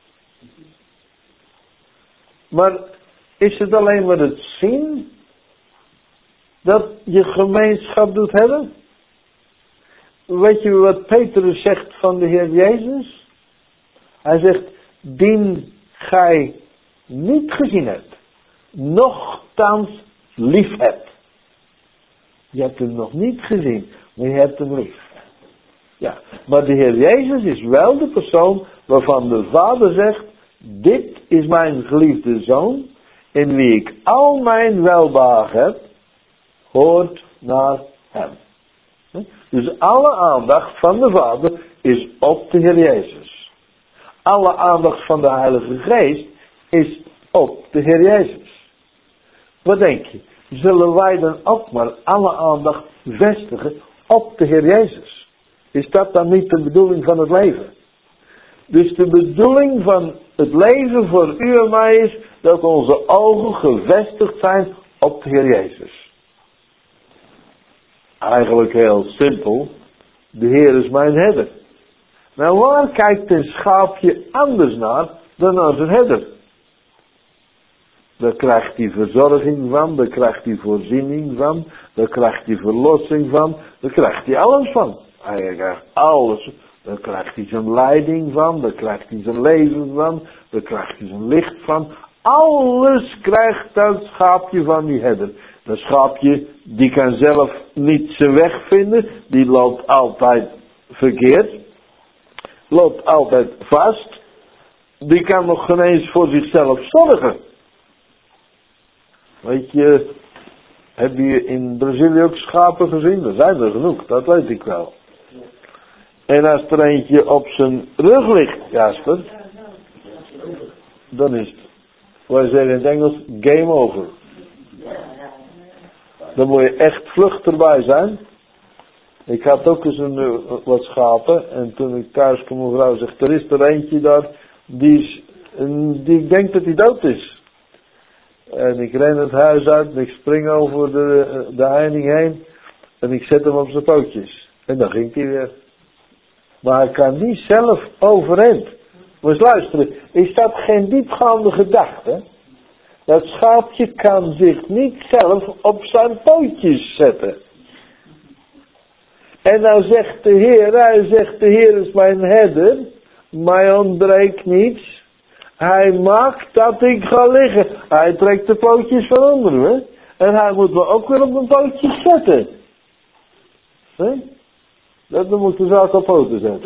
[SPEAKER 1] Maar is het alleen maar het zien dat je gemeenschap doet hebben? Weet je wat Petrus zegt van de Heer Jezus? Hij zegt, dien gij niet gezien hebt, nochtans lief hebt. Je hebt hem nog niet gezien, maar je hebt hem lief. Ja, maar de Heer Jezus is wel de persoon waarvan de Vader zegt, dit is mijn geliefde Zoon, in wie ik al mijn welbehagen heb, hoort naar hem. Dus alle aandacht van de Vader is op de Heer Jezus. Alle aandacht van de Heilige Geest is op de Heer Jezus. Wat denk je? Zullen wij dan ook maar alle aandacht vestigen op de Heer Jezus? Is dat dan niet de bedoeling van het leven? Dus de bedoeling van het leven voor u en mij is dat onze ogen gevestigd zijn op de Heer Jezus. Eigenlijk heel simpel. De Heer is mijn herder. Nou, waar kijkt een schaapje anders naar dan naar zijn herder? Daar krijgt hij verzorging van, daar krijgt hij voorziening van, daar krijgt hij verlossing van, daar krijgt hij alles van. Hij krijgt alles. Daar krijgt hij zijn leiding van, daar krijgt hij zijn leven van, daar krijgt hij zijn licht van. Alles krijgt dat schaapje van die herder. Dat schaapje, die kan zelf niet zijn weg vinden, die loopt altijd verkeerd, loopt altijd vast, die kan nog geen eens voor zichzelf zorgen. Weet je, heb je in Brazilië ook schapen gezien? Er zijn er genoeg, dat weet ik wel. En als er eentje op zijn rug ligt, Jasper, dan is het, wij zeggen in het Engels, game over. Dan moet je echt vlug erbij zijn. Ik had ook eens wat schapen. En toen ik thuis kwam, mijn vrouw zegt, er is er eentje daar. Die denkt dat hij dood is. En ik ren het huis uit. En ik spring over de heining heen. En ik zet hem op zijn pootjes. En dan ging hij weer. Maar hij kan niet zelf overeind. Maar eens luisteren. Is dat geen diepgaande gedachte? Dat schaapje kan zich niet zelf op zijn pootjes zetten. En nou zegt de Heer is mijn herder, mij ontbreekt niets. Hij maakt dat ik ga liggen. Hij trekt de pootjes van onder me. En hij moet me ook weer op mijn pootjes zetten. Dat moet de zaak op poten zetten.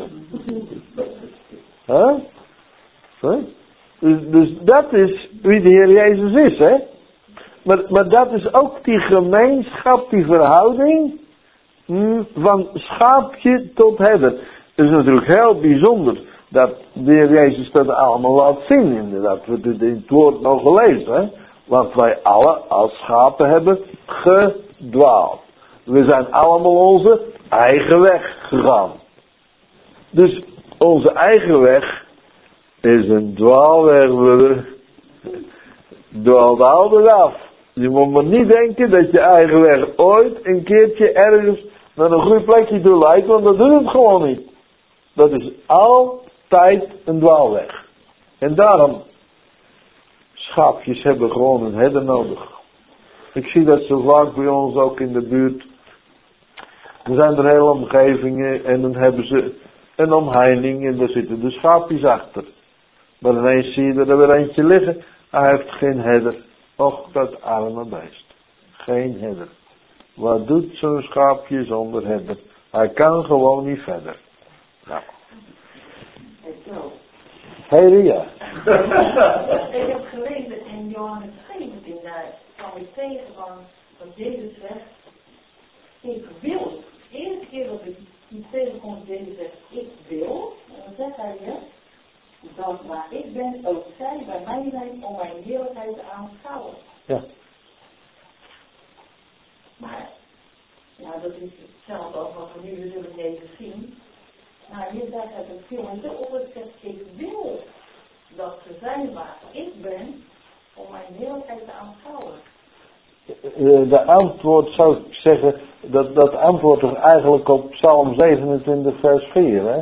[SPEAKER 1] Dus dat is wie de Heer Jezus is, hè. Maar dat is ook die gemeenschap, die verhouding van schaapje tot herder. Het is natuurlijk heel bijzonder dat de Heer Jezus dat allemaal laat zien. Inderdaad, we hebben het in het woord nog gelezen, hè. Want wij alle als schapen hebben gedwaald. We zijn allemaal onze eigen weg gegaan. Dus onze eigen weg is een dwaalweg, broeder. Dwaalt altijd af. Je moet maar niet denken dat je eigen weg ooit een keertje ergens naar een goed plekje toe leidt, want dat doet het gewoon niet. Dat is altijd een dwaalweg. En daarom schaapjes hebben gewoon een herder nodig. Ik zie dat zo vaak bij ons ook in de buurt. Er zijn er hele omgevingen en dan hebben ze een omheining en daar zitten de schaapjes achter. Maar ineens zie je er weer eentje liggen. Hij heeft geen herder. Och, dat arme beest. Geen herder. Wat doet zo'n schaapje zonder herder? Hij kan gewoon niet verder. Nou. Hey Ria.
[SPEAKER 3] Ik heb gelezen in Johannes 17, daar kwam ik tegen van Jezus zegt, ik wil. De eerste keer dat ik die tegenkom, Jezus zegt, ik wil. En dan zegt hij dat waar ik ben, ook zij bij mij zijn om mijn heerlijkheid te aanschouwen.
[SPEAKER 1] Ja.
[SPEAKER 3] Maar, ja, dat is hetzelfde als wat we nu zullen Jezus zien. Maar hier zegt het een veel en op het zegt, ik wil dat ze zijn waar ik ben om mijn heerlijkheid te aanschouwen.
[SPEAKER 1] De antwoord zou ik zeggen, dat antwoord toch eigenlijk op Psalm 27 vers 4. Hè?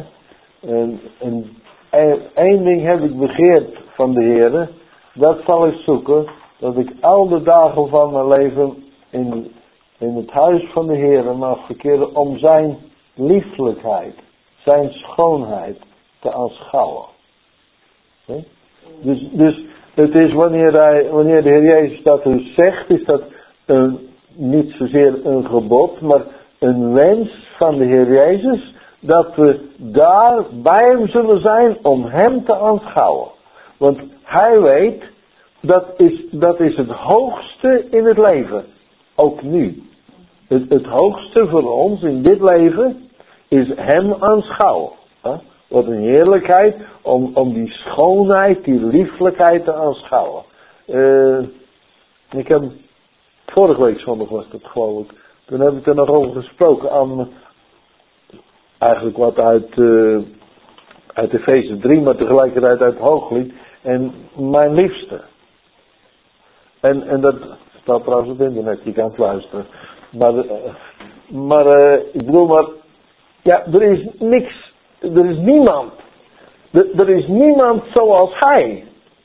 [SPEAKER 1] Eén ding heb ik begeerd van de Heere, dat zal ik zoeken, dat ik al de dagen van mijn leven in het huis van de Heere mag verkeren om zijn lieflijkheid, zijn schoonheid te aanschouwen. Okay? Dus het is wanneer de Heer Jezus dat dus zegt, is dat niet zozeer een gebod, maar een wens van de Heer Jezus, dat we daar bij hem zullen zijn om hem te aanschouwen. Want hij weet, dat is het hoogste in het leven. Ook nu. Het hoogste voor ons in dit leven is hem aanschouwen. Wat een heerlijkheid om die schoonheid, die lieflijkheid te aanschouwen. Ik heb, vorige week zondag was dat geloof ik. Toen heb ik er nog over gesproken aan, eigenlijk wat uit Efeze 3, maar tegelijkertijd uit Hooglied. En mijn liefste. En dat staat trouwens op internet, je kan het luisteren. Maar ik bedoel maar, ja, er is niks, er is niemand. Er is niemand zoals hij.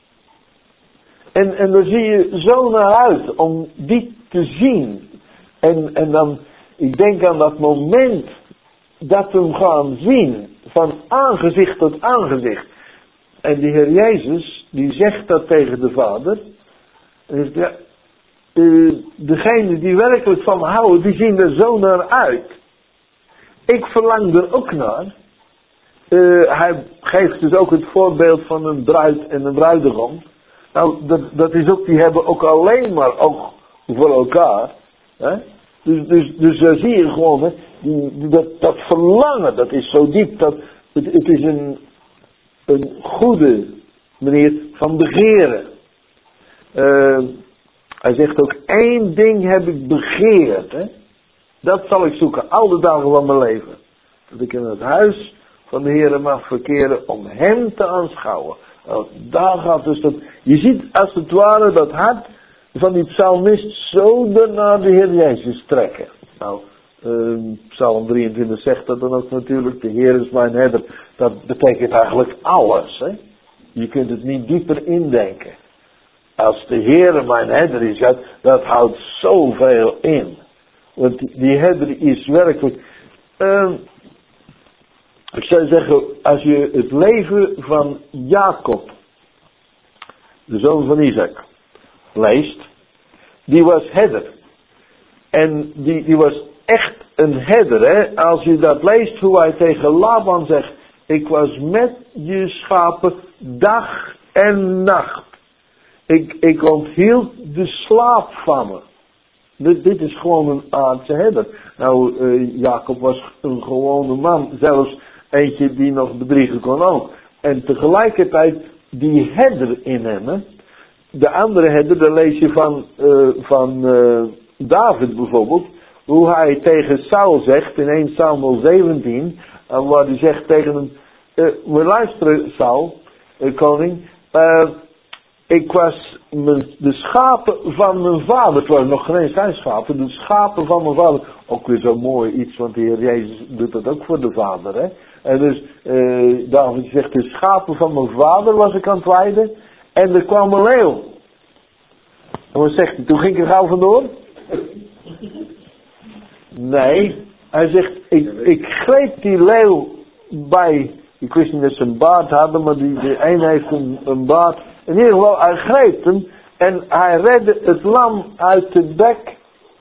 [SPEAKER 1] En daar zie je zo naar uit om die te zien. En dan, ik denk aan dat moment dat we hem gaan zien, van aangezicht tot aangezicht. En de Heer Jezus, die zegt dat tegen de Vader. En zegt, ja, degenen die werkelijk van me houden, die zien er zo naar uit. Ik verlang er ook naar. Hij geeft dus ook het voorbeeld van een bruid en een bruidegom. Nou, dat is ook, die hebben ook alleen maar oog voor elkaar. Hè? Dus daar zie je gewoon, hè, dat verlangen, dat is zo diep, het is een goede manier van begeren. Hij zegt ook, één ding heb ik begeerd, hè? Dat zal ik zoeken, al de dagen van mijn leven. Dat ik in het huis van de Heer mag verkeren om hem te aanschouwen. Nou, daar gaat dus dat, je ziet als het ware dat hart van die psalmist zo naar de Heer Jezus trekken. Nou, Psalm 23 zegt dat dan ook natuurlijk, de Heer is mijn herder. Dat betekent eigenlijk alles, hè. Je kunt het niet dieper indenken. Als de Heer mijn herder is, dat houdt zoveel in. Want die herder is werkelijk, ik zou zeggen, als je het leven van Jacob, de zoon van Isaac, leest, die was herder. En die was echt een herder, hè. Als je dat leest, hoe hij tegen Laban zegt, ik was met je schapen dag en nacht. Ik onthield de slaap van me. Dit is gewoon een aardse herder. Nou, Jacob was een gewone man, zelfs eentje die nog bedriegen kon ook. En tegelijkertijd die herder in hem, hè. De andere herder, daar lees je van David bijvoorbeeld, hoe hij tegen Saul zegt in 1 Samuel 17, waar hij zegt tegen hem, we luisteren Saul, koning, ik was de schapen van mijn vader, het waren nog geen zijn schapen, de schapen van mijn vader, ook weer zo mooi iets, want de Heer Jezus doet dat ook voor de vader, hè. En dus David zegt, de schapen van mijn vader was ik aan het weiden, en er kwam een leeuw En wat zegt hij? Toen ging ik er gauw vandoor? Nee, hij zegt, ik greep die leeuw bij, ik wist niet dat ze een baard hadden, maar die een heeft een baard. In ieder geval, hij greep hem en hij redde het lam uit de bek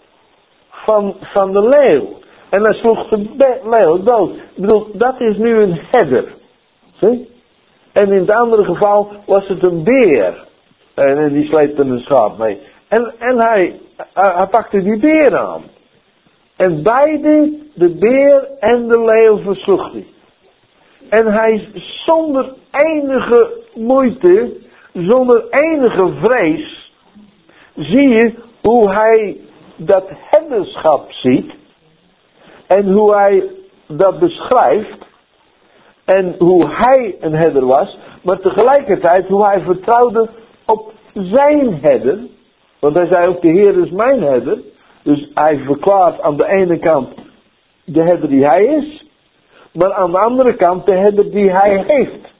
[SPEAKER 1] van de leeuw. En hij sloeg de leeuw dood. Ik bedoel, dat is nu een herder. Zie? En in het andere geval was het een beer. En die sleepte een schaap mee. En hij pakte die beer aan. En beide, de beer en de leeuw, versloeg hij. En hij zonder enige moeite, zonder enige vrees, zie je hoe hij dat herderschap ziet. En hoe hij dat beschrijft. En hoe hij een herder was. Maar tegelijkertijd hoe hij vertrouwde op zijn herder. Want hij zei ook, de Heer is mijn herder. Dus hij verklaart aan de ene kant de herder die hij is. Maar aan de andere kant de herder die hij heeft.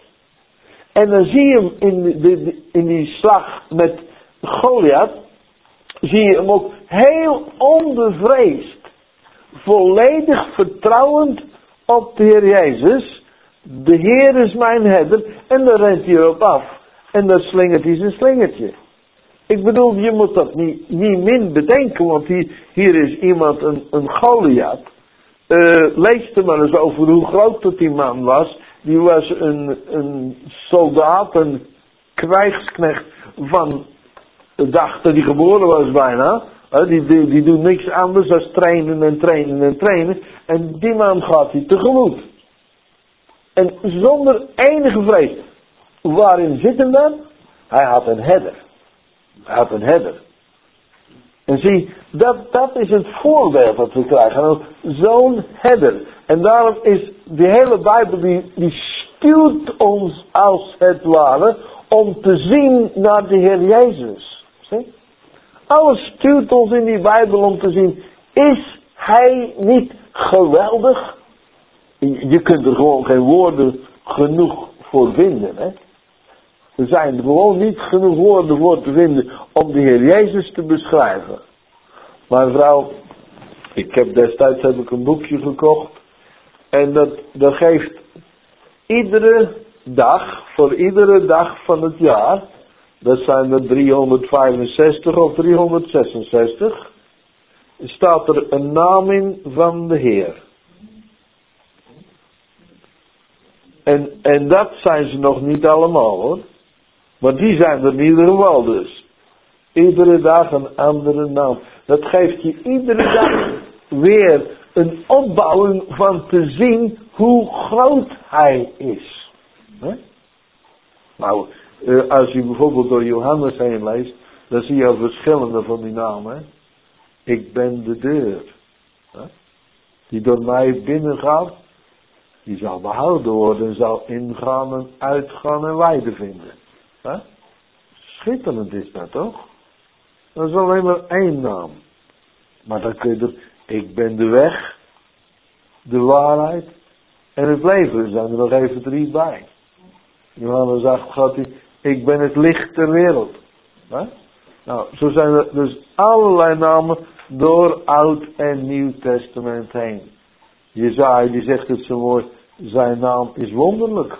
[SPEAKER 1] En dan zie je hem in die slag met Goliath. Zie je hem ook heel onbevreesd. Volledig vertrouwend op de Heer Jezus. De Heer is mijn herder. En dan rent hij erop af. En dan slingert hij zijn slingertje. Ik bedoel, je moet dat niet min bedenken. Want hier is iemand, een Goliath. Lees er maar eens over hoe groot dat die man was. Die was een soldaat, een krijgsknecht van de dag dat hij geboren was bijna. Die doet niks anders dan trainen en trainen en trainen. En die man gaat hij tegemoet. En zonder enige vrees. Waarin zit hem dan? Hij had een herder. Hij had een herder. En zie, dat is het voorbeeld dat we krijgen. Zo'n herder. En daarom is de hele Bijbel, die stuurt ons als het ware om te zien naar de Heer Jezus. Zie? Alles stuurt ons in die Bijbel om te zien, is Hij niet geweldig? Je kunt er gewoon geen woorden genoeg voor vinden. Hè? Er zijn gewoon niet genoeg woorden voor te vinden om de Heer Jezus te beschrijven. Maar vrouw, destijds heb ik een boekje gekocht. En dat geeft iedere dag, voor iedere dag van het jaar. Dat zijn er 365 of 366. Staat er een naam in van de Heer. En dat zijn ze nog niet allemaal hoor. Maar die zijn er in ieder geval dus. Iedere dag een andere naam. Dat geeft je iedere dag weer een opbouwing van te zien hoe groot Hij is. He? Nou, als je bijvoorbeeld door Johannes heen leest, dan zie je al verschillende van die namen. He? Ik ben de deur. He? Die door mij binnengaat, die zal behouden worden en zal ingaan en uitgaan en weide vinden. He? Schitterend is dat toch? Dat is alleen maar één naam. Maar dan kun je er, ik ben de weg, de waarheid en het leven. Er zijn er nog even 3 bij. Johannes 8 gaat hij, ik ben het licht ter wereld. He? Nou, zo zijn er dus allerlei namen door Oud en Nieuw Testament heen. Jesaja die zegt het zo mooi, zijn naam is wonderlijk.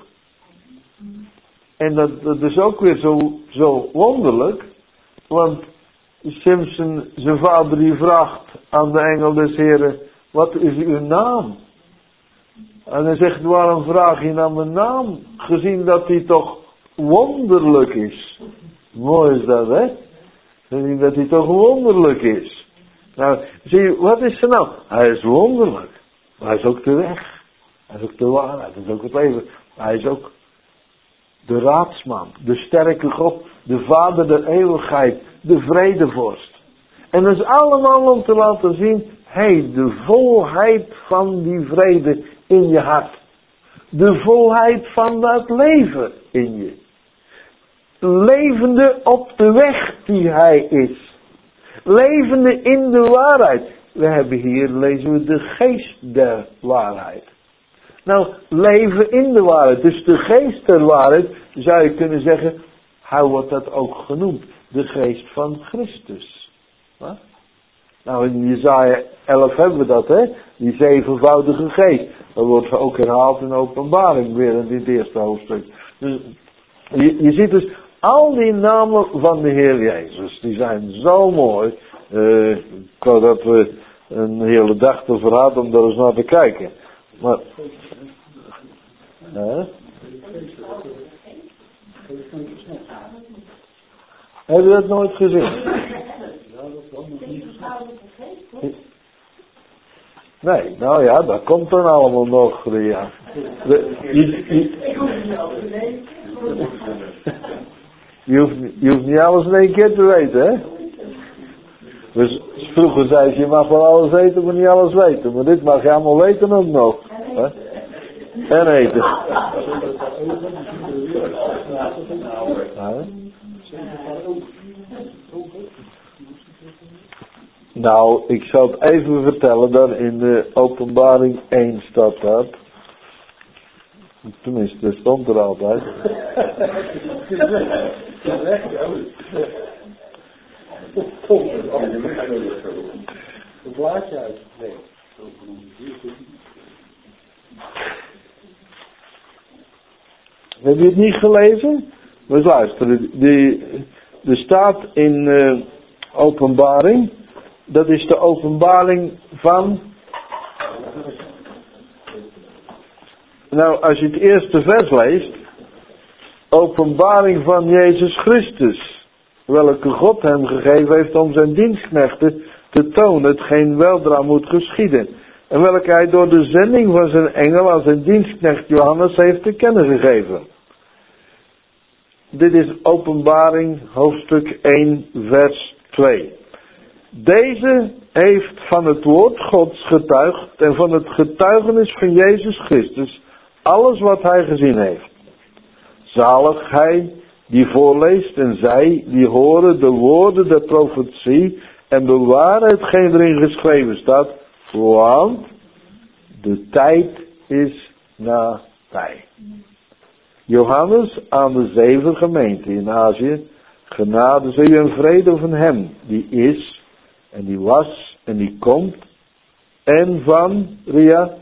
[SPEAKER 1] En dat is ook weer zo wonderlijk, want Simson, zijn vader, die vraagt aan de engel des Heren, wat is uw naam? En hij zegt, waarom vraag je naar mijn naam? Gezien dat hij toch wonderlijk is. Mooi is dat, hè? Gezien dat hij toch wonderlijk is. Nou, zie je, wat is zijn naam? Hij is wonderlijk. Maar hij is ook de weg. Hij is ook de waarheid. Hij is ook het leven. Hij is ook de raadsman. De sterke God. De vader der eeuwigheid. De vredevorst. En dat is allemaal om te laten zien, de volheid van die vrede in je hart. De volheid van dat leven in je. Levende op de weg die Hij is. Levende in de waarheid. We hebben hier, lezen we, de geest der waarheid. Nou, leven in de waarheid. Dus de geest der waarheid, zou je kunnen zeggen, hij wordt dat ook genoemd. de geest van Christus. Wat? Nou, in Jesaja 11 hebben we dat, hè? Die zevenvoudige geest. Dat wordt ook herhaald in Openbaring, weer in dit eerste hoofdstuk. Dus, je ziet dus, al die namen van de Heer Jezus, die zijn zo mooi. Ik wou dat we een hele dag ervoor hadden om daar eens naar te kijken. Maar... Heb je dat nooit gezien? Nee, nou ja, dat komt dan allemaal nog. Ja. Je hoeft niet alles in één keer te weten, hè? Dus vroeger zei ze, je mag wel alles weten, maar niet alles weten. Maar dit mag je allemaal weten ook nog. Hè? En eten. Nou, ik zal het even vertellen, dan in de Openbaring 1 staat dat. Tenminste, dat stond er altijd.
[SPEAKER 2] Een blaadje uit. Nee.
[SPEAKER 1] Heb je het niet gelezen? Maar luister, er staat in Openbaring, dat is de openbaring van... Nou, als je het eerste vers leest, openbaring van Jezus Christus, welke God hem gegeven heeft om zijn dienstknechten te tonen hetgeen weldra moet geschieden, en welke hij door de zending van zijn engel aan zijn dienstknecht Johannes heeft te kennen gegeven. Dit is Openbaring hoofdstuk 1 vers 2. Deze heeft van het woord Gods getuigd en van het getuigenis van Jezus Christus alles wat hij gezien heeft. Zalig hij die voorleest en zij die horen de woorden der profetie en bewaren hetgeen erin geschreven staat, want de tijd is nabij. Johannes aan de 7 gemeenten in Azië, genade zij en vrede van hem die is en die was en die komt en van Ria.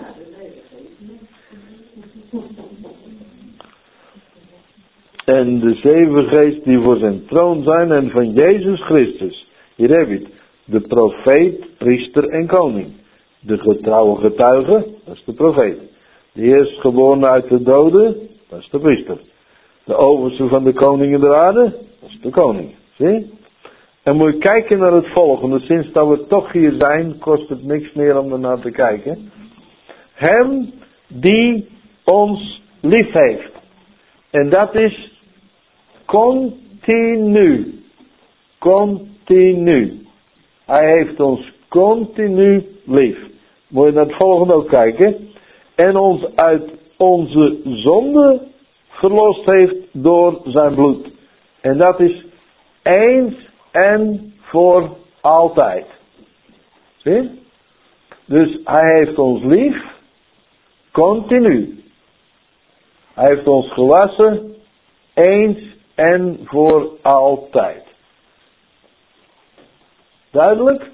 [SPEAKER 1] En de 7 geesten die voor zijn troon zijn en van Jezus Christus. Hier heb je het. De profeet, priester en koning. De getrouwe getuige, dat is de profeet. De eerstgeborene uit de doden, dat is de priester. De overste van de koningen der aarde, dat is de koning. Zie? En moet je kijken naar het volgende. Sinds dat we toch hier zijn, kost het niks meer om er naar te kijken. Hem die ons lief heeft. En dat is continu. Continu. Hij heeft ons continu lief. Moet je naar het volgende ook kijken. En ons uit onze zonde verlost heeft door zijn bloed. En dat is eens en voor altijd. Zie? Dus hij heeft ons lief. Continu. Hij heeft ons gewassen. Eens en voor altijd. Duidelijk?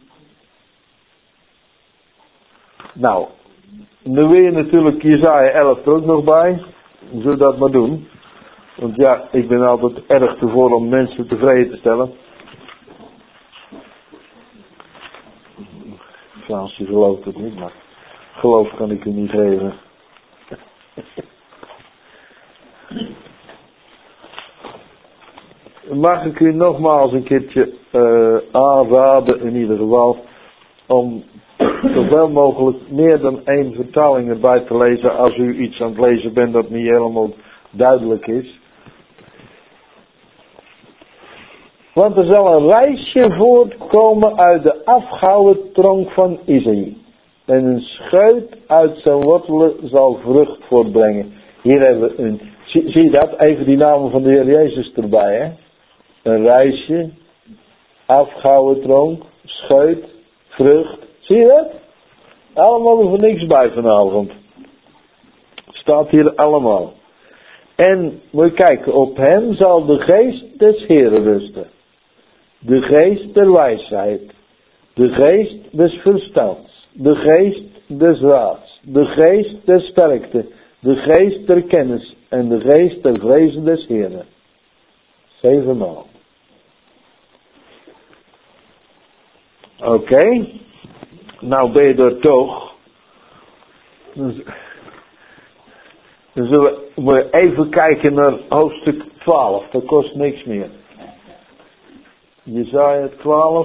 [SPEAKER 1] Nou, nu wil je natuurlijk Jesaja 11 er ook nog bij. We zullen dat maar doen. Want ja, ik ben altijd erg tevoren om mensen tevreden te stellen. Fransje gelooft het niet, maar geloof kan ik u niet geven. Mag ik u nogmaals een keertje aanraden, in ieder geval, om zoveel mogelijk meer dan 1 vertaling erbij te lezen als u iets aan het lezen bent dat niet helemaal duidelijk is. Want er zal een reisje voortkomen uit de afgehouwen tronk van Isaïe. En een scheut uit zijn wortelen zal vrucht voortbrengen. Hier hebben we een... Zie je dat? Even die namen van de Heer Jezus erbij, hè? Een reisje, afgehouwen tronk, scheut, vrucht. Zie je dat? Allemaal er voor niks bij vanavond. Staat hier allemaal. En moet je kijken, op hem zal de geest des Heeren rusten. De geest der wijsheid. De geest des verstands. De geest des raads. De geest der sterkte. De geest der kennis. En de geest der vrezen des Heeren. 7 maal. Oké. Nou ben je er toch. Dan zullen we even kijken naar hoofdstuk 12. Dat kost niks meer. Jesaja 12.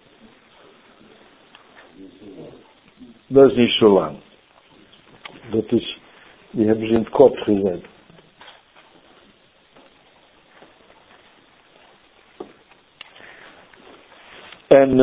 [SPEAKER 1] Dat is niet zo lang. Die hebben ze in het kort gezet. En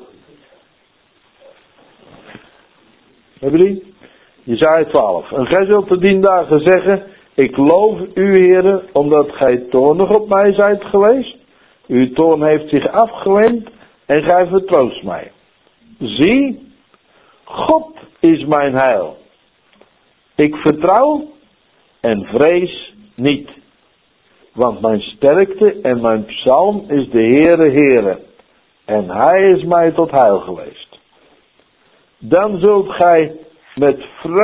[SPEAKER 1] hebben jullie? Jesaja 12. En gij zult te dien dagen zeggen, ik loof u, Heere, omdat gij toornig op mij zijt geweest. Uw toorn heeft zich afgewend en gij vertroost mij. Zie, God is mijn heil. Ik vertrouw en vrees niet. Want mijn sterkte en mijn psalm is de Heere Heere. En hij is mij tot heil geweest. Dan zult gij met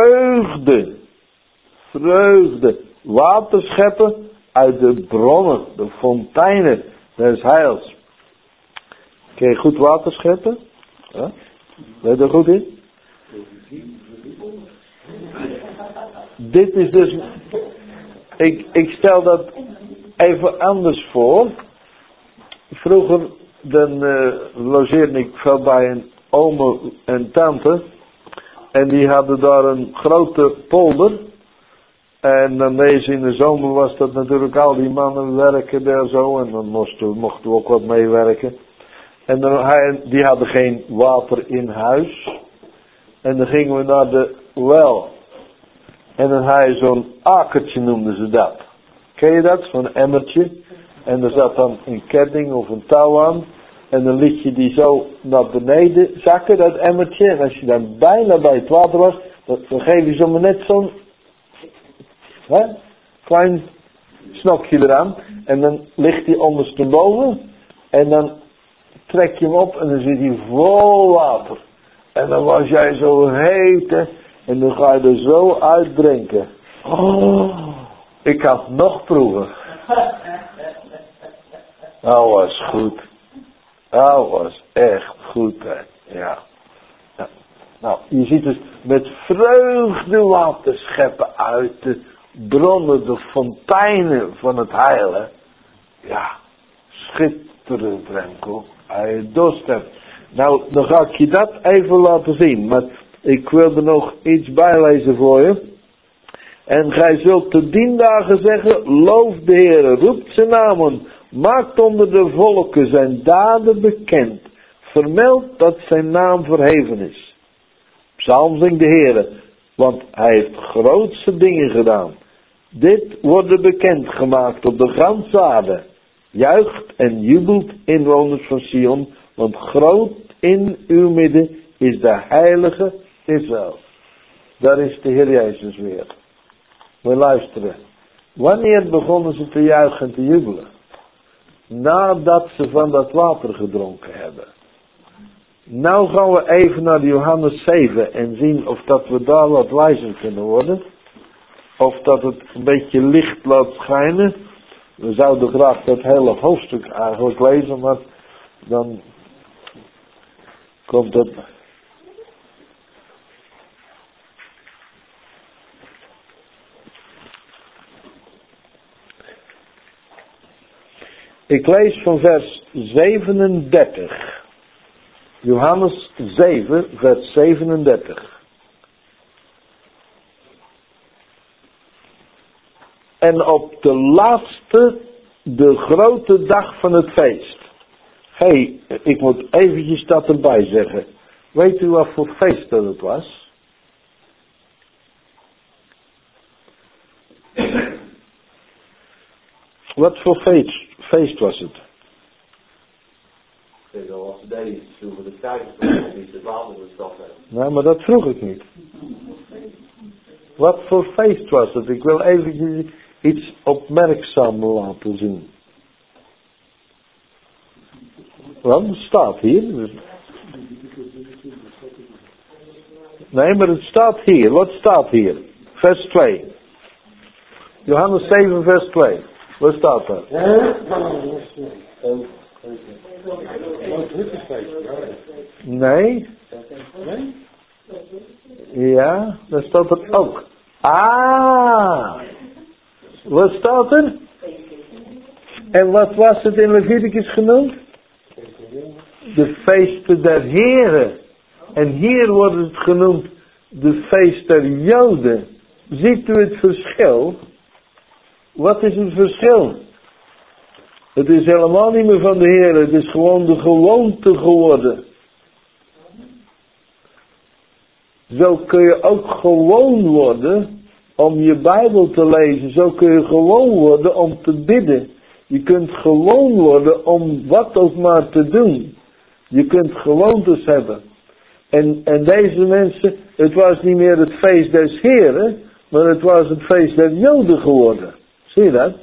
[SPEAKER 1] vreugde water scheppen uit de bronnen, de fonteinen des heils. Kun je goed water scheppen? Ja? Ben je er goed in? Dit is dus, ik stel dat even anders voor. Vroeger dan logeerde ik veel bij een oom en tante. En die hadden daar een grote polder. En dan deze in de zomer was dat natuurlijk al die mannen werken daar zo. En dan mochten we ook wat meewerken. En dan, die hadden geen water in huis. En dan gingen we naar de wel. En dan had je zo'n akertje noemden ze dat. Ken je dat? Zo'n emmertje. En er zat dan een ketting of een touw aan. En dan liet je die zo naar beneden zakken, dat emmertje. En als je dan bijna bij het water was, dan geef je zomaar net zo'n klein snokje eraan. En dan ligt hij ondersteboven. En dan trek je hem op en dan zit hij vol water. En dan was jij zo heet. Hè? En dan ga je er zo uitdrinken. Oh, ik kan het nog proeven. Dat was goed. Dat was echt goed, hè. Ja. Nou, je ziet dus met vreugde water scheppen uit de bronnen, de fonteinen van het heil, hè. Ja, schitterend, Remco. Als je dorst hebt. Nou, dan ga ik je dat even laten zien. Maar ik wil er nog iets bijlezen voor je. En gij zult te dien dagen zeggen, loof de Heere, roept zijn namen, maakt onder de volken zijn daden bekend, vermeld dat zijn naam verheven is. Psalm zingt de Heere, want hij heeft grootste dingen gedaan. Dit wordt bekend gemaakt op de ganse aarde. Juicht en jubelt inwoners van Sion, want groot in uw midden is de heilige Israël. Daar is de Heer Jezus weer. We luisteren. Wanneer begonnen ze te juichen en te jubelen? Nadat ze van dat water gedronken hebben. Nou gaan we even naar Johannes 7 en zien of dat we daar wat wijzer kunnen worden. Of dat het een beetje licht laat schijnen. We zouden graag dat hele hoofdstuk eigenlijk lezen, maar dan komt het. Ik lees van vers 37. Johannes 7, vers 37. En op de laatste, de grote dag van het feest. Hé, ik moet eventjes dat erbij zeggen. Weet u wat voor feest dat het was? Wat voor feest was het?
[SPEAKER 4] Zoals deze, vroeger de tijd, die de water gestopt hebben.
[SPEAKER 1] Nou, maar dat vroeg ik niet. Wat voor feest was het? Ik wil eventjes iets opmerkzaam laten zien. Want het staat hier. Nee, maar het staat hier. Wat staat hier? Vers 2. Johannes 7 vers 2. Wat staat daar? Nee. Ja, daar staat er ook. Ah! Wat staat er? En wat was het in Leviticus genoemd? De feesten der Heren. En hier wordt het genoemd de feest der Joden. Ziet u het verschil? Wat is het verschil? Het is helemaal niet meer van de Heren. Het is gewoon de gewoonte geworden. Zo kun je ook gewoon worden om je Bijbel te lezen. Zo kun je gewoon worden om te bidden. Je kunt gewoon worden om wat ook maar te doen. Je kunt gewoontes hebben. En deze mensen, het was niet meer het feest des Heren, maar het was het feest der Joden geworden. Zie je dat?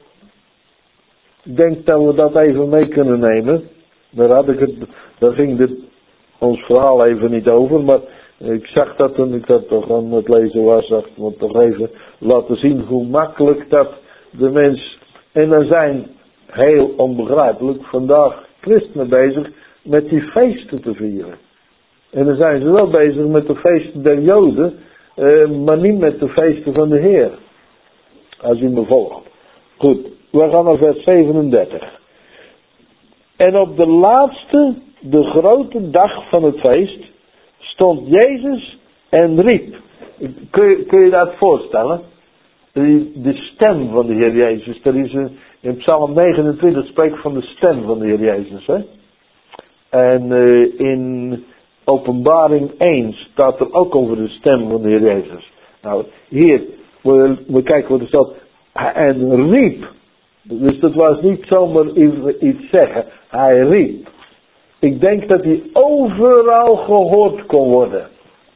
[SPEAKER 1] Ik denk dat we dat even mee kunnen nemen. Daar ging ons verhaal even niet over, maar ik zag dat toen ik dat toch aan het lezen was, zag ik me toch even laten zien hoe makkelijk dat de mens, en er zijn heel onbegrijpelijk vandaag christenen bezig met die feesten te vieren. En dan zijn ze wel bezig met de feesten der Joden, maar niet met de feesten van de Heer. Als u me volgt. Goed, we gaan naar vers 37. En op de laatste, de grote dag van het feest, stond Jezus en riep. Kun je dat voorstellen? De stem van de Heer Jezus. Dat is in Psalm 29 spreekt van de stem van de Heer Jezus. Hè? En in Openbaring 1 staat er ook over de stem van de Heer Jezus. Nou, hier, we kijken wat er staat. En riep. Dus dat was niet zomaar iets zeggen. Hij riep. Ik denk dat hij overal gehoord kon worden.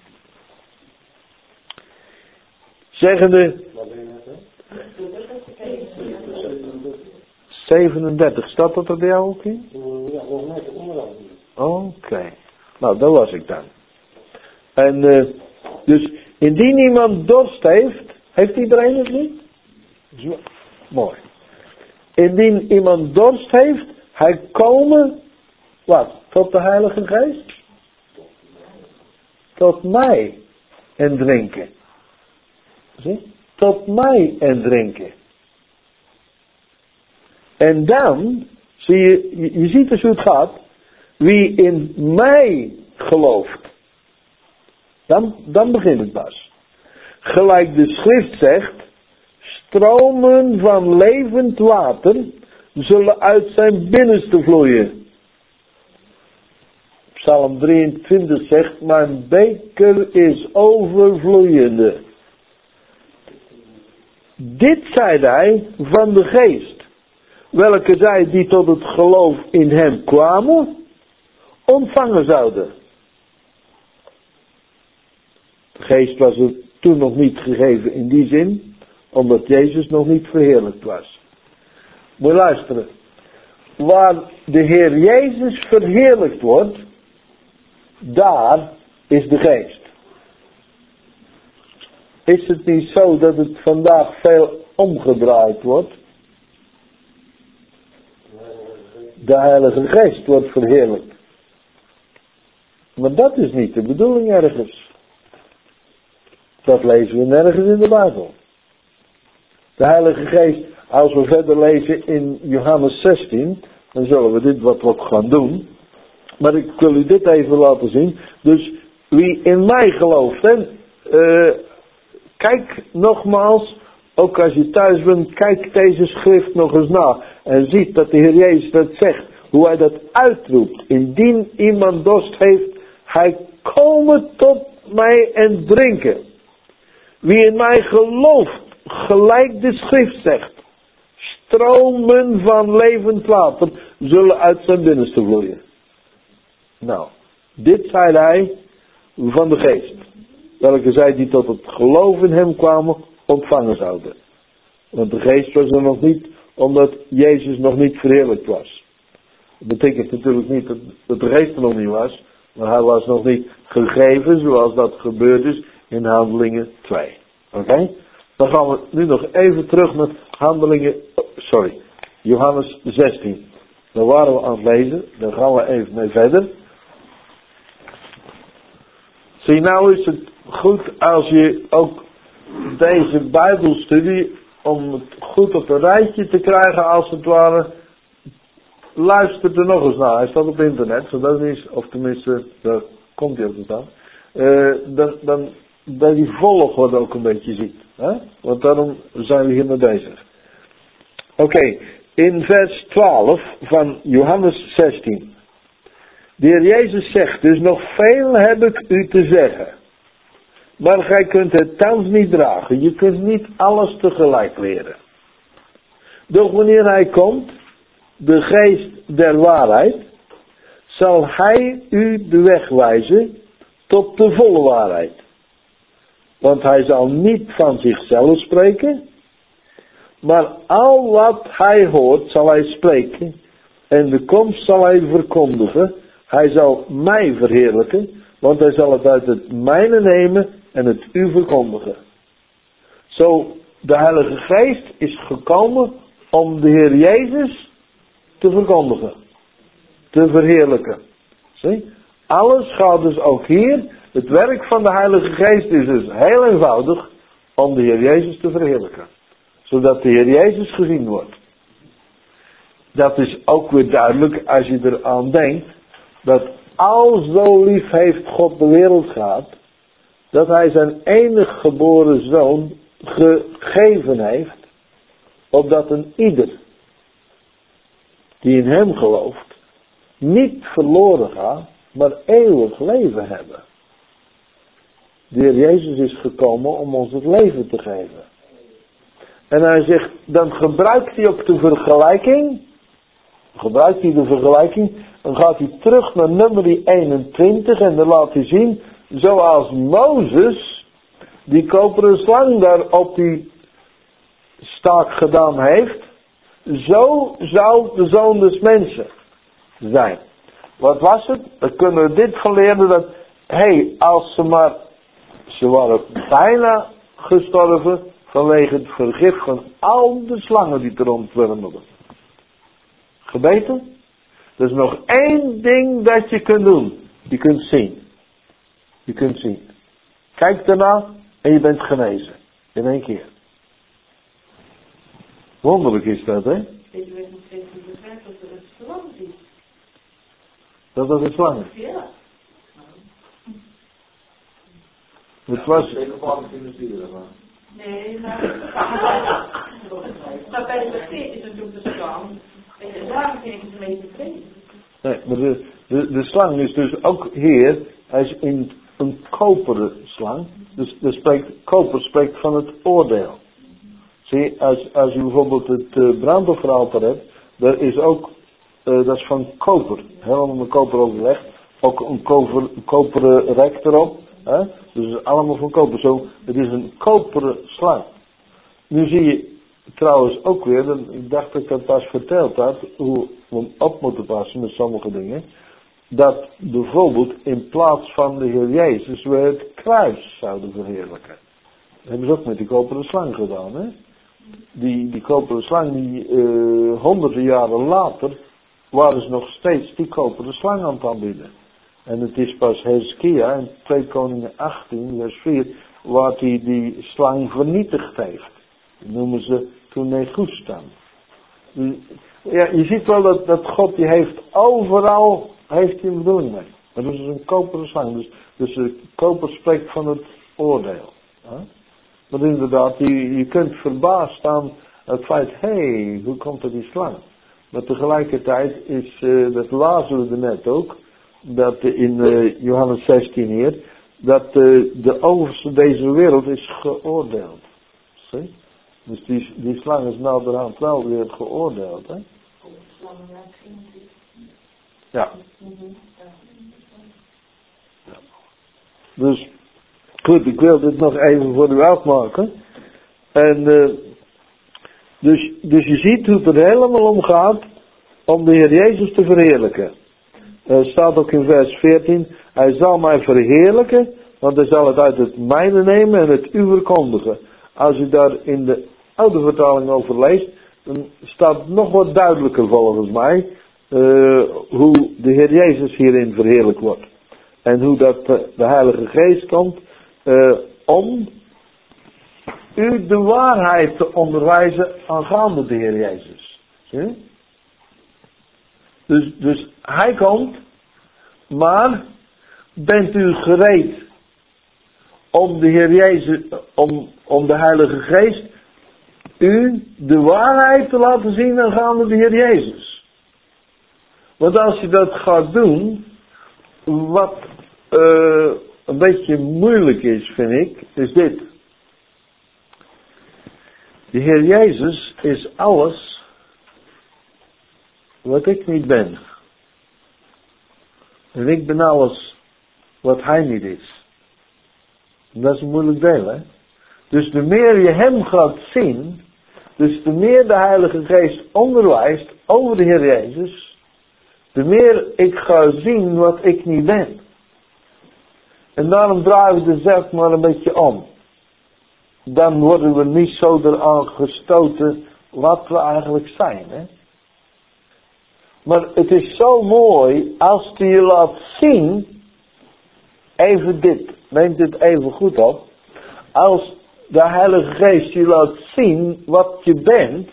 [SPEAKER 1] Zeggende. 37, staat dat er bij jou ook in?
[SPEAKER 2] Ja, volgens mij onderaan.
[SPEAKER 1] Oké. Nou, dat was ik dan. En dus indien iemand dorst heeft iedereen het niet? Zo, mooi. Indien iemand dorst heeft, hij komen, wat? Tot de Heilige Geest? Tot mij en drinken. Zie? Tot mij en drinken. En dan, zie je ziet dus hoe het gaat. Wie in mij gelooft. Dan begint het pas. Gelijk de schrift zegt. Stromen van levend water zullen uit zijn binnenste vloeien. Psalm 23 zegt. Mijn beker is overvloeiende. Dit zeide hij van de geest. Welke zij die tot het geloof in hem kwamen. Ontvangen zouden. De geest was er toen nog niet gegeven in die zin, omdat Jezus nog niet verheerlijkt was. Moet je luisteren. Waar de Heer Jezus verheerlijkt wordt, daar is de geest. Is het niet zo dat het vandaag veel omgedraaid wordt? De Heilige Geest wordt verheerlijkt. Maar dat is niet de bedoeling ergens. Dat lezen we nergens in de Bijbel. De Heilige Geest, als we verder lezen in Johannes 16, dan zullen we dit wat ook gaan doen. Maar ik wil u dit even laten zien. Dus wie in mij gelooft, hè, kijk nogmaals, ook als je thuis bent, kijk deze schrift nog eens na. En ziet dat de Heer Jezus dat zegt, hoe hij dat uitroept. Indien iemand dorst heeft, hij komen tot mij en drinken. Wie in mij gelooft, gelijk de schrift zegt, stromen van levend water zullen uit zijn binnenste vloeien. Nou, dit zei hij van de geest. Welke zij die tot het geloof in hem kwamen, ontvangen zouden. Want de geest was er nog niet, omdat Jezus nog niet verheerlijkt was. Dat betekent natuurlijk niet dat de geest er nog niet was, maar hij was nog niet gegeven zoals dat gebeurd is in Handelingen 2. Oké? Dan gaan we nu nog even terug naar Johannes 16. Daar waren we aan het lezen, daar gaan we even mee verder. Zie, nou is het goed als je ook deze Bijbelstudie, om het goed op een rijtje te krijgen als het ware, luister er nog eens naar. Hij staat op internet, zodat is, of tenminste, daar komt hij op te staan. Dan dat die volgorde ook een beetje ziet. Hè? Want daarom zijn we hier mee bezig. Oké, in vers 12 van Johannes 16. De Heer Jezus zegt dus, nog veel heb ik u te zeggen. Maar gij kunt het thans niet dragen. Je kunt niet alles tegelijk leren. Doch wanneer hij komt, de geest der waarheid, zal hij u de weg wijzen tot de volle waarheid. Want hij zal niet van zichzelf spreken, maar al wat hij hoort zal hij spreken en de komst zal hij verkondigen. Hij zal mij verheerlijken, want hij zal het uit het mijne nemen en het u verkondigen. Zo, de Heilige Geest is gekomen om de Heer Jezus te verkondigen, te verheerlijken. Zie? Alles gaat dus ook hier, het werk van de Heilige Geest is dus heel eenvoudig om de Heer Jezus te verheerlijken. Zodat de Heer Jezus gezien wordt. Dat is ook weer duidelijk als je eraan denkt, dat al zo lief heeft God de wereld gehad, dat hij zijn enige geboren zoon gegeven heeft, opdat een ieder die in hem gelooft, niet verloren gaat, maar eeuwig leven hebben. De Heer Jezus is gekomen om ons het leven te geven. En hij zegt, dan gebruikt hij ook de vergelijking. Dan gaat hij terug naar nummer 21 en dan laat hij zien, zoals Mozes die koperen slang daar op die staak gedaan heeft, zo zou de Zoon des Mensen zijn. Wat was het? Dan kunnen we dit van leren dat, als ze waren bijna gestorven vanwege het vergif van al de slangen die er rondwurmelden. Gebeten? Er is nog één ding dat je kunt doen. Je kunt zien. Je kunt zien. Kijk daarna en je bent genezen. In één keer. Wonderlijk is dat, hè?
[SPEAKER 3] Deze week nog steeds niet begrijpt dat er een slang is.
[SPEAKER 1] Dat een slang is?
[SPEAKER 3] Ja.
[SPEAKER 1] Het was...
[SPEAKER 3] Nee, maar bij de begin is natuurlijk de slang. En daarom vind ik het een beetje vreemd.
[SPEAKER 1] Nee, maar de slang is dus ook hier, hij is in een koperen slang. Dus koper spreekt van het oordeel. Zie, als je bijvoorbeeld het brandofferaltaar hebt, daar is ook, dat is van koper. Helemaal met koper overlegd. Ook een koperen rek erop. Hè? Dus het is allemaal van koper. Zo, het is een koperen slang. Nu zie je trouwens ook weer, ik dacht dat ik dat pas verteld had, hoe we op moeten passen met sommige dingen. Dat bijvoorbeeld in plaats van de Heer Jezus we het kruis zouden verheerlijken. Dat hebben ze ook met die koperen slang gedaan. Hè? Die koperen slang, honderden jaren later, waren ze nog steeds die koperen slang aan het aanbieden. En het is pas Hezkia in 2 Koningen 18, vers 4, waar hij die slang vernietigd heeft. Dat noemen ze toen Negustan. Ja, je ziet wel dat God die heeft overal heeft hij een bedoeling mee. Maar dat is een koperen slang. Dus de koper spreekt van het oordeel. Hè? Maar inderdaad, je kunt verbaasd staan het feit, hoe komt er die slang? Maar tegelijkertijd is, dat lazen we er net ook, dat in Johannes 16 hier, dat de overste deze wereld is geoordeeld. Zie? Dus die slang is naderhand wel weer geoordeeld. Hè? Ja. Dus, goed, ik wil dit nog even voor u afmaken. En Dus je ziet hoe het er helemaal om gaat om de Heer Jezus te verheerlijken. Er staat ook in vers 14, hij zal mij verheerlijken, want hij zal het uit het mijne nemen en het u verkondigen. Als u daar in de oude vertaling over leest, dan staat het nog wat duidelijker volgens mij, hoe de Heer Jezus hierin verheerlijk wordt. En hoe dat de Heilige Geest komt om u de waarheid te onderwijzen aangaande de Heer Jezus. Zie? Dus hij komt, maar bent u gereed om de Heer Jezus, om de Heilige Geest u de waarheid te laten zien aangaande de Heer Jezus? Want als je dat gaat doen, wat een beetje moeilijk is, vind ik, is dit. De Heer Jezus is alles wat ik niet ben. En ik ben alles wat hij niet is. En dat is een moeilijk deel, hè. Dus de meer je hem gaat zien, dus de meer de Heilige Geest onderwijst over de Heer Jezus, de meer ik ga zien wat ik niet ben. En daarom draaien we de zaak maar een beetje om. Dan worden we niet zo eraan gestoten wat we eigenlijk zijn, hè. Maar het is zo mooi als je je laat zien, even dit, neem dit even goed op. Als de Heilige Geest je laat zien wat je bent,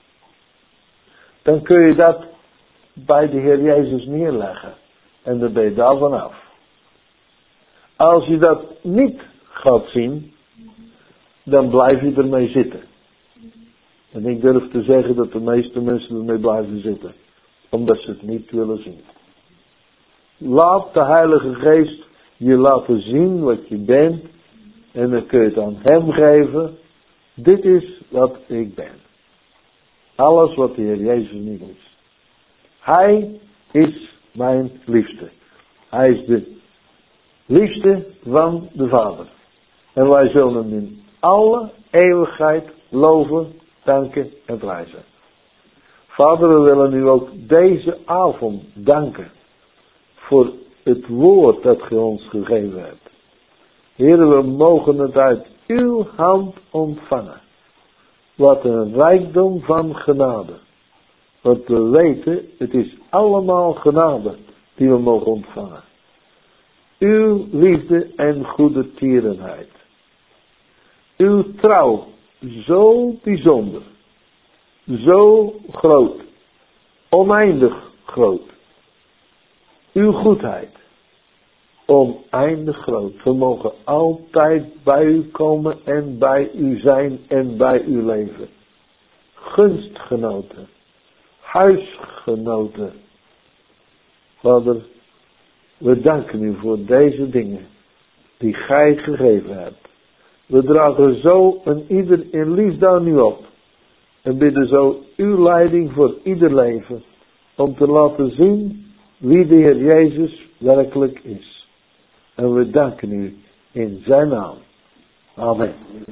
[SPEAKER 1] dan kun je dat bij de Heer Jezus neerleggen. En dan ben je daar vanaf. Als je dat niet gaat zien, dan blijf je ermee zitten. En ik durf te zeggen dat de meeste mensen ermee blijven zitten. Omdat ze het niet willen zien. Laat de Heilige Geest je laten zien wat je bent. En dan kun je het aan hem geven. Dit is wat ik ben. Alles wat de Heer Jezus niet is. Hij is mijn liefste. Hij is de liefste van de Vader. En wij zullen hem in alle eeuwigheid loven, danken en prijzen. Vader, we willen u ook deze avond danken voor het woord dat ge ons gegeven hebt. Heer, we mogen het uit uw hand ontvangen. Wat een rijkdom van genade. Want we weten, het is allemaal genade die we mogen ontvangen. Uw liefde en goede tierenheid. Uw trouw, zo bijzonder. Zo groot. Oneindig groot. Uw goedheid. Oneindig groot. We mogen altijd bij u komen en bij u zijn en bij u leven. Gunstgenoten. Huisgenoten. Vader, we danken u voor deze dingen die gij gegeven hebt. We dragen zo een ieder in liefde aan u op. En bidden zo uw leiding voor ieder leven. Om te laten zien wie de Heer Jezus werkelijk is. En we danken u in zijn naam. Amen.